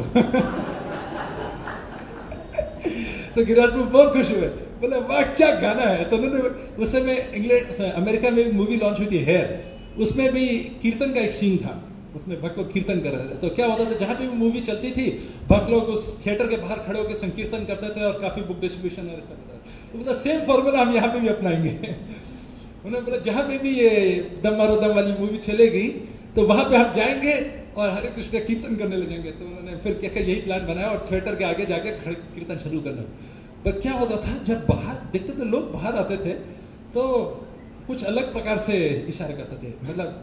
तो गिरिराज प्रभु बहुत खुश हुए, बोले वाह क्या गाना है। तो उन्होंने उस समय इंग्लैंड अमेरिका में मूवी लॉन्च हुई थी हेयर, उसमें भी कीर्तन का एक सीन था, उसमें भक्त लोग कीर्तन कर रहे थे। तो क्या होता था, जहां भी मूवी चलती थी भक्त लोग उस थिएटर के बाहर खड़े होकर संकीर्तन करते थे और काफी बुक डिस्ट्रीब्यूशन और ऐसा। तो बोला सेम फॉर्मूला हम यहाँ पे भी अपनाएंगे। उन्होंने बोला जहां पे भी ये दम मारो दम वाली मूवी चलेगी तो वहां पे हम जाएंगे और हरे कृष्ण कीर्तन करने लगेंगे। तो उन्होंने फिर क्या यही प्लान बनाया और थिएटर के आगे जाके कीर्तन शुरू करना। पर क्या होता था, जब बाहर देखते थे लोग बाहर आते थे तो कुछ अलग प्रकार से इशारे करते थे। मतलब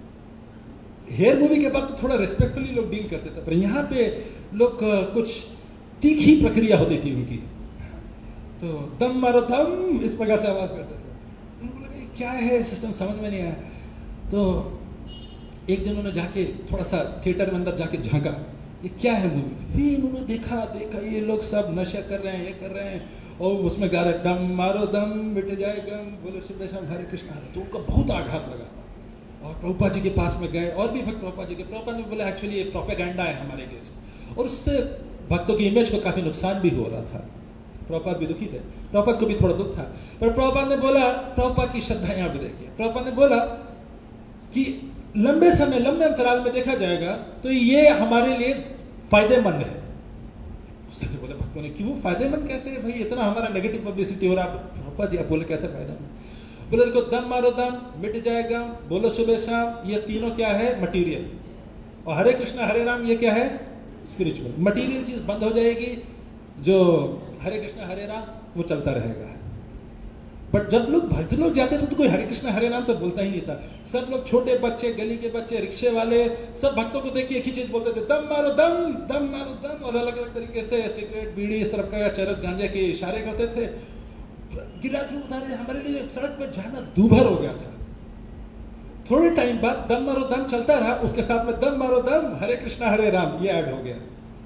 हेयर मूवी के बाद तो थोड़ा रेस्पेक्टफुली लोग डील करते थे, पर यहाँ पे लोग कुछ तीखी प्रक्रिया होती थी उनकी। तो दम मारो दम इस प्रकार से आवाज करते थे। तो उनको लगा क्या है सिस्टम, समझ में नहीं आया। तो एक दिन उन्होंने जाके थोड़ा सा थिएटर में अंदर जाके झांका, ये क्या है मूवी। फिर उन्होंने देखा ये लोग सब नशा कर रहे हैं, ये कर रहे हैं, और उसमें गा रहे दम मारो दम मिट जाए गम बोलो सुबह शाम हरे कृष्ण। तो उनको बहुत आघात लगा और प्रभुपाद जी के पास में गए और भी भक्त प्रभुपाद जी के। प्रभुपाद ने बोला एक्चुअली ये प्रोपेगेंडा है हमारे केस, और उससे भक्तों की इमेज को काफी नुकसान भी हो रहा था। प्रभुपाद भी दुखी थे, प्रभुपाद को भी थोड़ा दुख था। पर प्रभुपाद ने बोला, प्रभुपाद की श्रद्धा यहां पे देखिए, प्रभुपाद ने बोला कि लंबे समय लंबे अंतराल में देखा जाएगा तो ये हमारे लिए फायदेमंद है। उसने बोले भक्तों ने कि वो फायदेमंद कैसे है भाई, इतना हमारा नेगेटिव पब्लिसिटी हो रहा है। प्रभुपाद जी आप बोले कैसे फायदेमंद? बोले देखो दम मारो दम मिट जाएगा बोलो सुबह शाम, ये तीनों क्या है मटीरियल, और हरे कृष्णा हरे राम ये क्या है स्पिरिचुअल। मटीरियल चीज बंद हो जाएगी, जो हरे कृष्णा हरे राम वो चलता रहेगा। बट जब लोग भक्त लोग जाते थे तो कोई हरे कृष्णा हरे राम तो बोलता ही नहीं था। सब लोग छोटे बच्चे, गली के बच्चे, रिक्शे वाले, सब भक्तों को देख के एक ही चीज बोलते थे दम मारो दम, दम मारो दम, और अलग अलग तरीके से सिगरेट बीड़ी इस तरफ का चरस गांजे के इशारे करते थे। गिरिराज में बता रहे हमारे लिए सड़क पर जाना दूभर हो गया था। थोड़े टाइम बाद दम मारो दम चलता रहा, उसके साथ में दम मारो दम हरे कृष्णा हरे राम ये ऐड हो गया।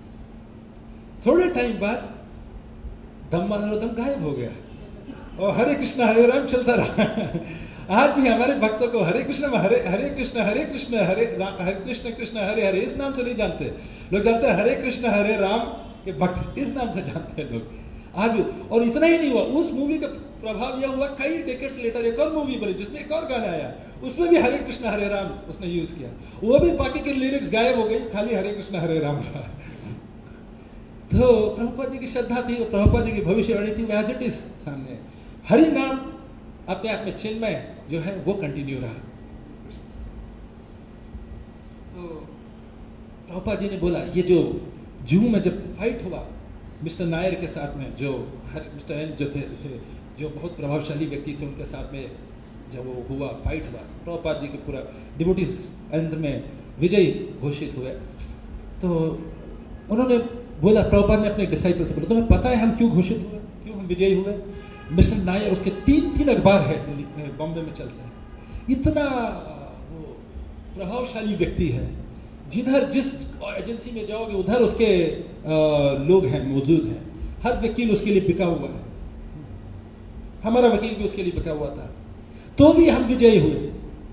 थोड़े टाइम बाद दम मारो दम गायब हो गया और हरे कृष्णा हरे राम चलता रहा। आज भी हमारे भक्तों को हरे कृष्ण हरे कृष्ण हरे कृष्ण हरे कृष्ण कृष्ण हरे हरे इस नाम से नहीं जानते लोग, जानते हैं हरे कृष्ण हरे राम के भक्त इस नाम से जानते हैं लोग आज भी। और इतना ही नहीं हुआ, उस मूवी का प्रभाव यह हुआ कई डेकेड्स लेटर एक और मूवी बनी जिसमें एक और गाना आया, उसमें भी हरे कृष्ण हरे राम उसने यूज किया, वो भी बाकी के लिरिक्स गायब हो गई, खाली हरे कृष्ण हरे राम था। तो प्रभुपाद जी की श्रद्धा थी, प्रभुपाद जी की भविष्यवाणी थी, एज इट इज सामने। हरि नाम अपने आप में चिन्मय जो है वो कंटिन्यू रहा। तो प्रभुपाद जी ने बोला, ये जो जुहू में जब फाइट हुआ मिस्टर नायर के साथ में, जो मिस्टर एन जो थे जो बहुत प्रभावशाली व्यक्ति थे, उनके साथ में जब वो हुआ, फाइट हुआ, प्रभुपाद जी के पूरा डिवोटीज अंत में विजयी घोषित हुए। तो उन्होंने बोला, प्रभुपाद ने अपने डिसाइपल से बोला, तुम्हें पता है हम क्यों घोषित हुए, क्यों हम विजयी हुए? मिस्टर नायर, उसके 3 अखबार है दिल्ली बॉम्बे में चलते हैं, इतना वो प्रभावशाली व्यक्ति है, जिधर जिस एजेंसी में जाओगे उधर उसके लोग हैं, मौजूद हैं, हर वकील उसके लिए बिका हुआ है, हमारा वकील भी उसके लिए बिका हुआ था, तो भी हम विजयी हुए।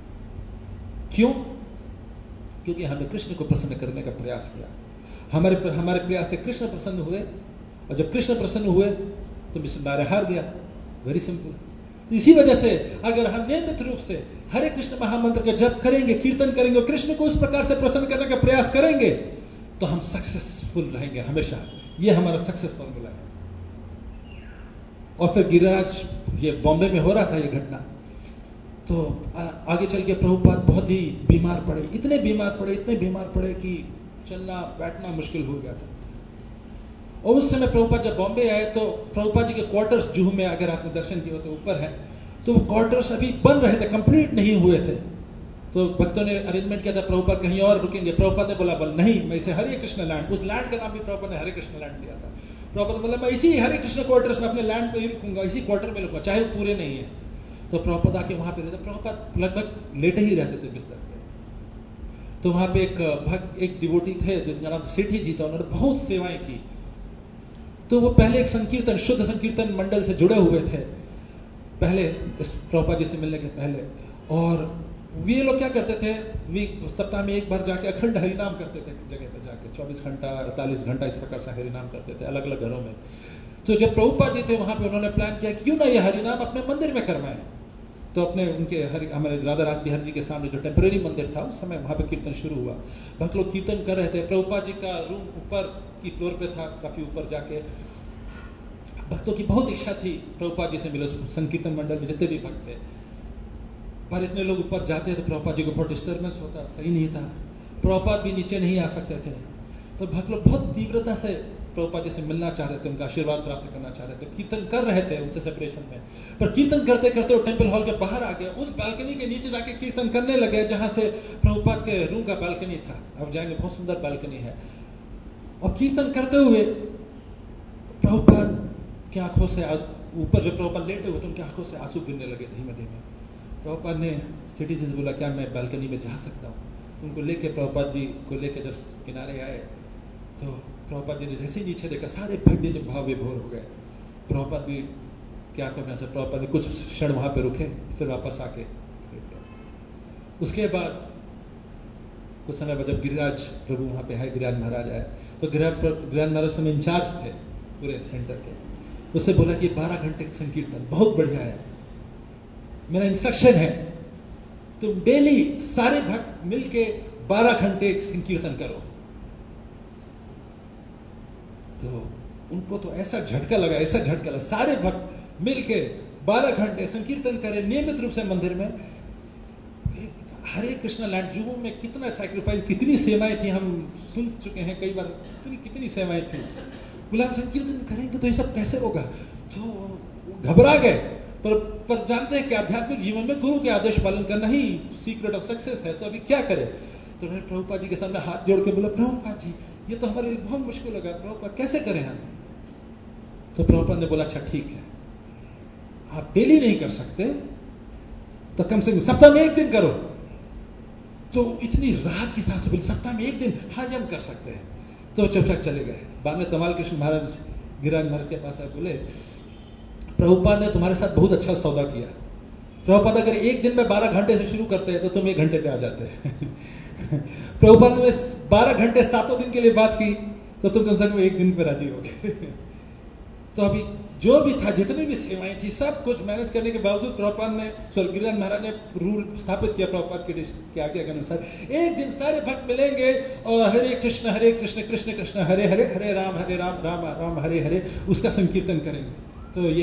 क्यों? क्योंकि हमने कृष्ण को प्रसन्न करने का प्रयास किया, हमारे प्रयास से कृष्ण प्रसन्न हुए, और जब कृष्ण प्रसन्न हुए तो मिस्टर नायर हार गया। Very simple. तो इसी वजह से अगर हम नियमित रूप से हरे कृष्ण महामंत्र का जप करेंगे, कीर्तन करेंगे, कृष्ण को उस प्रकार से प्रसन्न करने का प्रयास करेंगे, तो हम सक्सेसफुल रहेंगे हमेशा। ये हमारा सक्सेस फॉर्मूला है। और फिर गिरिराज, ये बॉम्बे में हो रहा था ये घटना, तो आगे चल के प्रभुपाद बहुत ही बीमार पड़े, इतने बीमार पड़े कि चलना बैठना मुश्किल हो गया था। और उस समय प्रभुपाद जब बॉम्बे आए तो प्रभुपाद जी के क्वार्टर्स जुहू में, अगर आपने दर्शन किए हो तो ऊपर है, तो वो क्वार्टर्स अभी बन रहे थे, कंप्लीट नहीं हुए थे। तो भक्तों ने अरेंजमेंट किया था, प्रभुपाद कहीं और रुकेंगे। प्रभुपाद ने बोला, नहीं, मैं इसे हरे कृष्ण लैंड, उस लैंड का नाम भी प्रभुपाद ने हरे कृष्ण लैंड दिया था। प्रभुपाद ने बोला, मैं इसी हरे कृष्ण क्वार्टर्स में, अपने लैंड पे ही रुकूंगा, इसी क्वार्टर में रुकूंगा, चाहे वो पूरे नहीं है। तो प्रभुपाद आके वहां पे रहते, प्रभुपाद लगभग लेटे ही रहते थे बिस्तर पे। तो वहां पे एक डिवोटी थे जिनका नाम सेठी जी था, उन्होंने बहुत सेवाएं की। तो वो पहले एक संकीर्तन, शुद्ध संकीर्तन मंडल से जुड़े हुए थे पहले, इस प्रभुपाद जी से मिलने के पहले। और वे लोग क्या करते थे, वे सप्ताह में एक बार जाके अखंड हरिनाम करते थे, जगह पर जाके 24 घंटा 48 घंटा इस प्रकार से हरिनाम करते थे अलग अलग घरों में। तो जब प्रभुपाद जी थे वहां पे, उन्होंने प्लान किया क्यों ना ये हरिनाम अपने मंदिर में करवाएं। तो अपने उनके हमारे राधा रास बिहार जी के सामने जो टेम्परेरी मंदिर था, उस समय वहां पे कीर्तन शुरू हुआ। भक्त लोग कीर्तन कर रहे थे। प्रभुपाद जी का रूम ऊपर की फ्लोर पे था, काफी ऊपर जाके। भक्तों की बहुत इच्छा थी प्रभुपाद जी से मिले, संकीर्तन मंडल में जितने भी भक्त थे, पर इतने लोग ऊपर जाते तो प्रभुपाद जी को बहुत डिस्टर्बेंस होता, सही नहीं था। प्रभुपाद भी नीचे नहीं आ सकते थे। तो भक्त लोग बहुत तीव्रता से प्रभुपाद जी से मिलना चाह रहे थे, उनका आशीर्वाद प्राप्त करना चाह रहे थे, कीर्तन कर रहे थे उनसे सेपरेशन में। पर कीर्तन करते करते वो टेम्पल हॉल के बाहर आ गए, उस बालकनी के नीचे जाके कीर्तन करने लगे जहां से प्रभुपाद के रूम का बालकनी था। अब जाएंगे, बहुत सुंदर बालकनी है। और कीर्तन करते हुए प्रभुपाद की आंखों से, ऊपर जो प्रभुपाद लेटे हुए थे उनकी आंखों से आंसू गिरने लगे धीमे धीमे। प्रभुपाद ने सिटी से बोला, क्या मैं बालकनी में जा सकता हूँ? तो उनको लेके, प्रभुपाद जी को लेके जब किनारे आए तो प्रभुपाद जी ने जैसे ही नीचे देखा, सारे भक्त नीचे भाव विभोर हो गए। प्रभुपाद भी क्या करना से, प्रभुपाद कुछ क्षण वहां पे रुके, फिर वापस आके। उसके बाद कुछ समय बाद जब गिरिराज प्रभु वहां पे है, गिरिराज महाराज आए, तो गिरिराज महाराज समय इंचार्ज थे पूरे सेंटर के। उससे बोला कि 12 घंटे का संकीर्तन बहुत बढ़िया है, मेरा इंस्ट्रक्शन है तुम डेली सारे भक्त मिलके 12 घंटे संकीर्तन करो। तो उनको तो ऐसा झटका लगा, सारे भक्त मिलके 12 घंटे संकीर्तन करें नियमित रूप से मंदिर में। हरे कृष्ण लैंड जुहू में कितना सैक्रिफाइस, कितनी सेवाएं थी, हम सुन चुके हैं कई बार, कितनी सेवाएं थी। गुलाम संकीर्तन करेंगे तो ये सब कैसे होगा? तो घबरा गए, पर जानते हैं कि आध्यात्मिक जीवन में गुरु के आदेश पालन करना ही सीक्रेट ऑफ सक्सेस है। तो अभी क्या करें? तो उन्होंने प्रभुपाद जी के सामने हाथ जोड़ के बोला, प्रभुपाद जी ये तो हमारे लिए बहुत मुश्किल होगा, प्रभुपाद कैसे करें हम? तो प्रभुपाद ने बोला, अच्छा ठीक है, आप डेली नहीं कर सकते तो कम से कम सप्ताह में 1 दिन करो। तो इतनी राहत के साथ से बोले, सप्ताह में 1 दिन, हाँ हम कर सकते हैं। तो चुपचाप चले गए। बाद में तमाल कृष्ण महाराज गिरिराज महाराज के पास आए, बोले प्रभुपाद ने तुम्हारे साथ बहुत अच्छा सौदा किया। प्रभुपाद अगर 1 दिन में 12 घंटे से शुरू करते हैं तो तुम 1 घंटे पे आ जाते हैं। प्रभुपाद ने 12 घंटे 7 दिन के लिए बात की तो तुम कम से कम 1 दिन पे राजी हो गए। तो अभी जो भी था, जितनी भी सेवाएं थी, सब कुछ मैनेज करने के बावजूद प्रभुपाद ने, गिरिराज महाराज ने रूल स्थापित किया प्रभुपाद के आज्ञा के अनुसार, 1 दिन सारे भक्त मिलेंगे और हरे कृष्ण कृष्ण हरे हरे, हरे राम राम राम हरे हरे, उसका संकीर्तन करेंगे। तो ये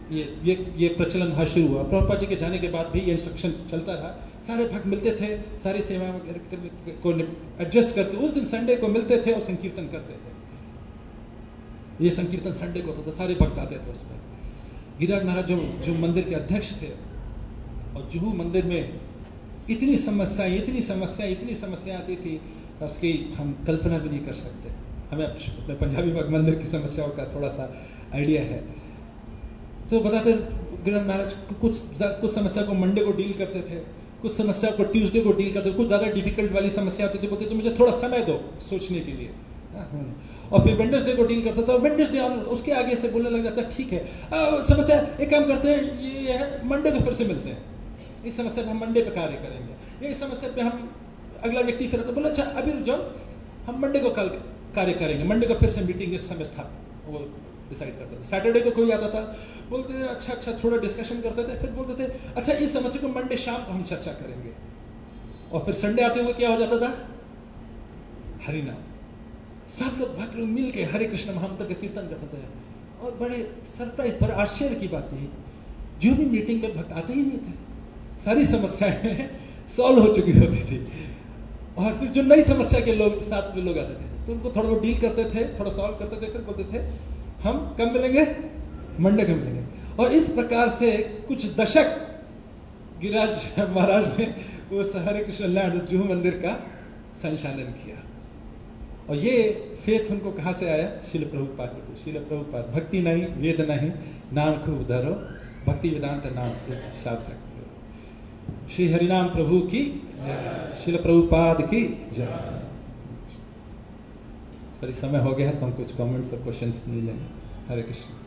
ये प्रचलन वहाँ शुरू हुआ। प्रभुपाद जी के जाने के बाद भी ये इंस्ट्रक्शन चलता रहा। सारे भक्त मिलते थे, सारी सेवा को एडजस्ट करके उस दिन संडे को मिलते थे और संकीर्तन करते थे। ये संकीर्तन संडे को होता था, सारे भक्त आते थे उसमें। गिरिराज महाराज जो मंदिर के अध्यक्ष थे, और जुहू मंदिर में इतनी समस्याएं आती थी, उसकी हम कल्पना भी नहीं कर सकते। हमें अपने पंजाबी मंदिर की समस्याओं का थोड़ा सा आइडिया है। तो बताते गिरिराज महाराज कुछ समस्या को मंडे को डील करते थे, कुछ समस्या को ट्यूसडे को डील करते थे, कुछ ज्यादा डिफिकल्ट वाली समस्या होती थी, बोलते तो मुझे थोड़ा समय दो सोचने के लिए। और फिर वेडनेसडे को डील करता था। वेडनेसडे उसके आगे से बोलने लग जाता, ठीक है समस्या, एक काम करते हैं, ये है मंडे को फिर से मिलते हैं, इस समस्या पे हम मंडे पे कार्य करेंगे, इस समस्या पे हम अगला व्यक्ति फिर बोला अच्छा अभी रुक जाओ, हम मंडे को कल कार्य करेंगे, मंडे को फिर से मीटिंग इस समय था, वो डिसाइड करते थे। सैटरडे को कोई आता था, बोलते थे अच्छा थोड़ा डिस्कशन करते थे, फिर बोलते थे अच्छा इस समस्या को मंडे शाम को हम चर्चा करेंगे। और फिर संडे आते हुए क्या हो जाता था, हरिनाम। सब लोग भक्त लोग मिल के हरे कृष्ण महामंत्र का कीर्तन करते थे। और बड़े सरप्राइज, बड़े आश्चर्य की बात थी, जो भी मीटिंग में भक्त आते ही नहीं थे, सारी समस्याएं सॉल्व हो चुकी होती थी। और फिर जो नई समस्या के लोग साथ में लोग आते थे, तो उनको थोड़ा वो डील करते थे, थोड़ा सॉल्व करते थे, फिर बोलते थे हम कब मिलेंगे, मंडे को मिलेंगे। और इस प्रकार से कुछ दशक गिरिराज महाराज ने उस हरे कृष्ण लैंड, उस जुहू मंदिर का संचालन किया। और ये फेथ उनको कहां से आया, श्रील प्रभुपाद को। श्रील प्रभुपाद, भक्ति नहीं वेद नहीं, नाम खूब धरो, भक्ति वेदांत नाम सार्थक। श्री हरिनाम प्रभु की जय, श्रील प्रभुपाद की जय। सॉरी समय हो गया है, तो हम कुछ कमेंट्स और क्वेश्चंस नहीं लेंगे। हरे कृष्ण।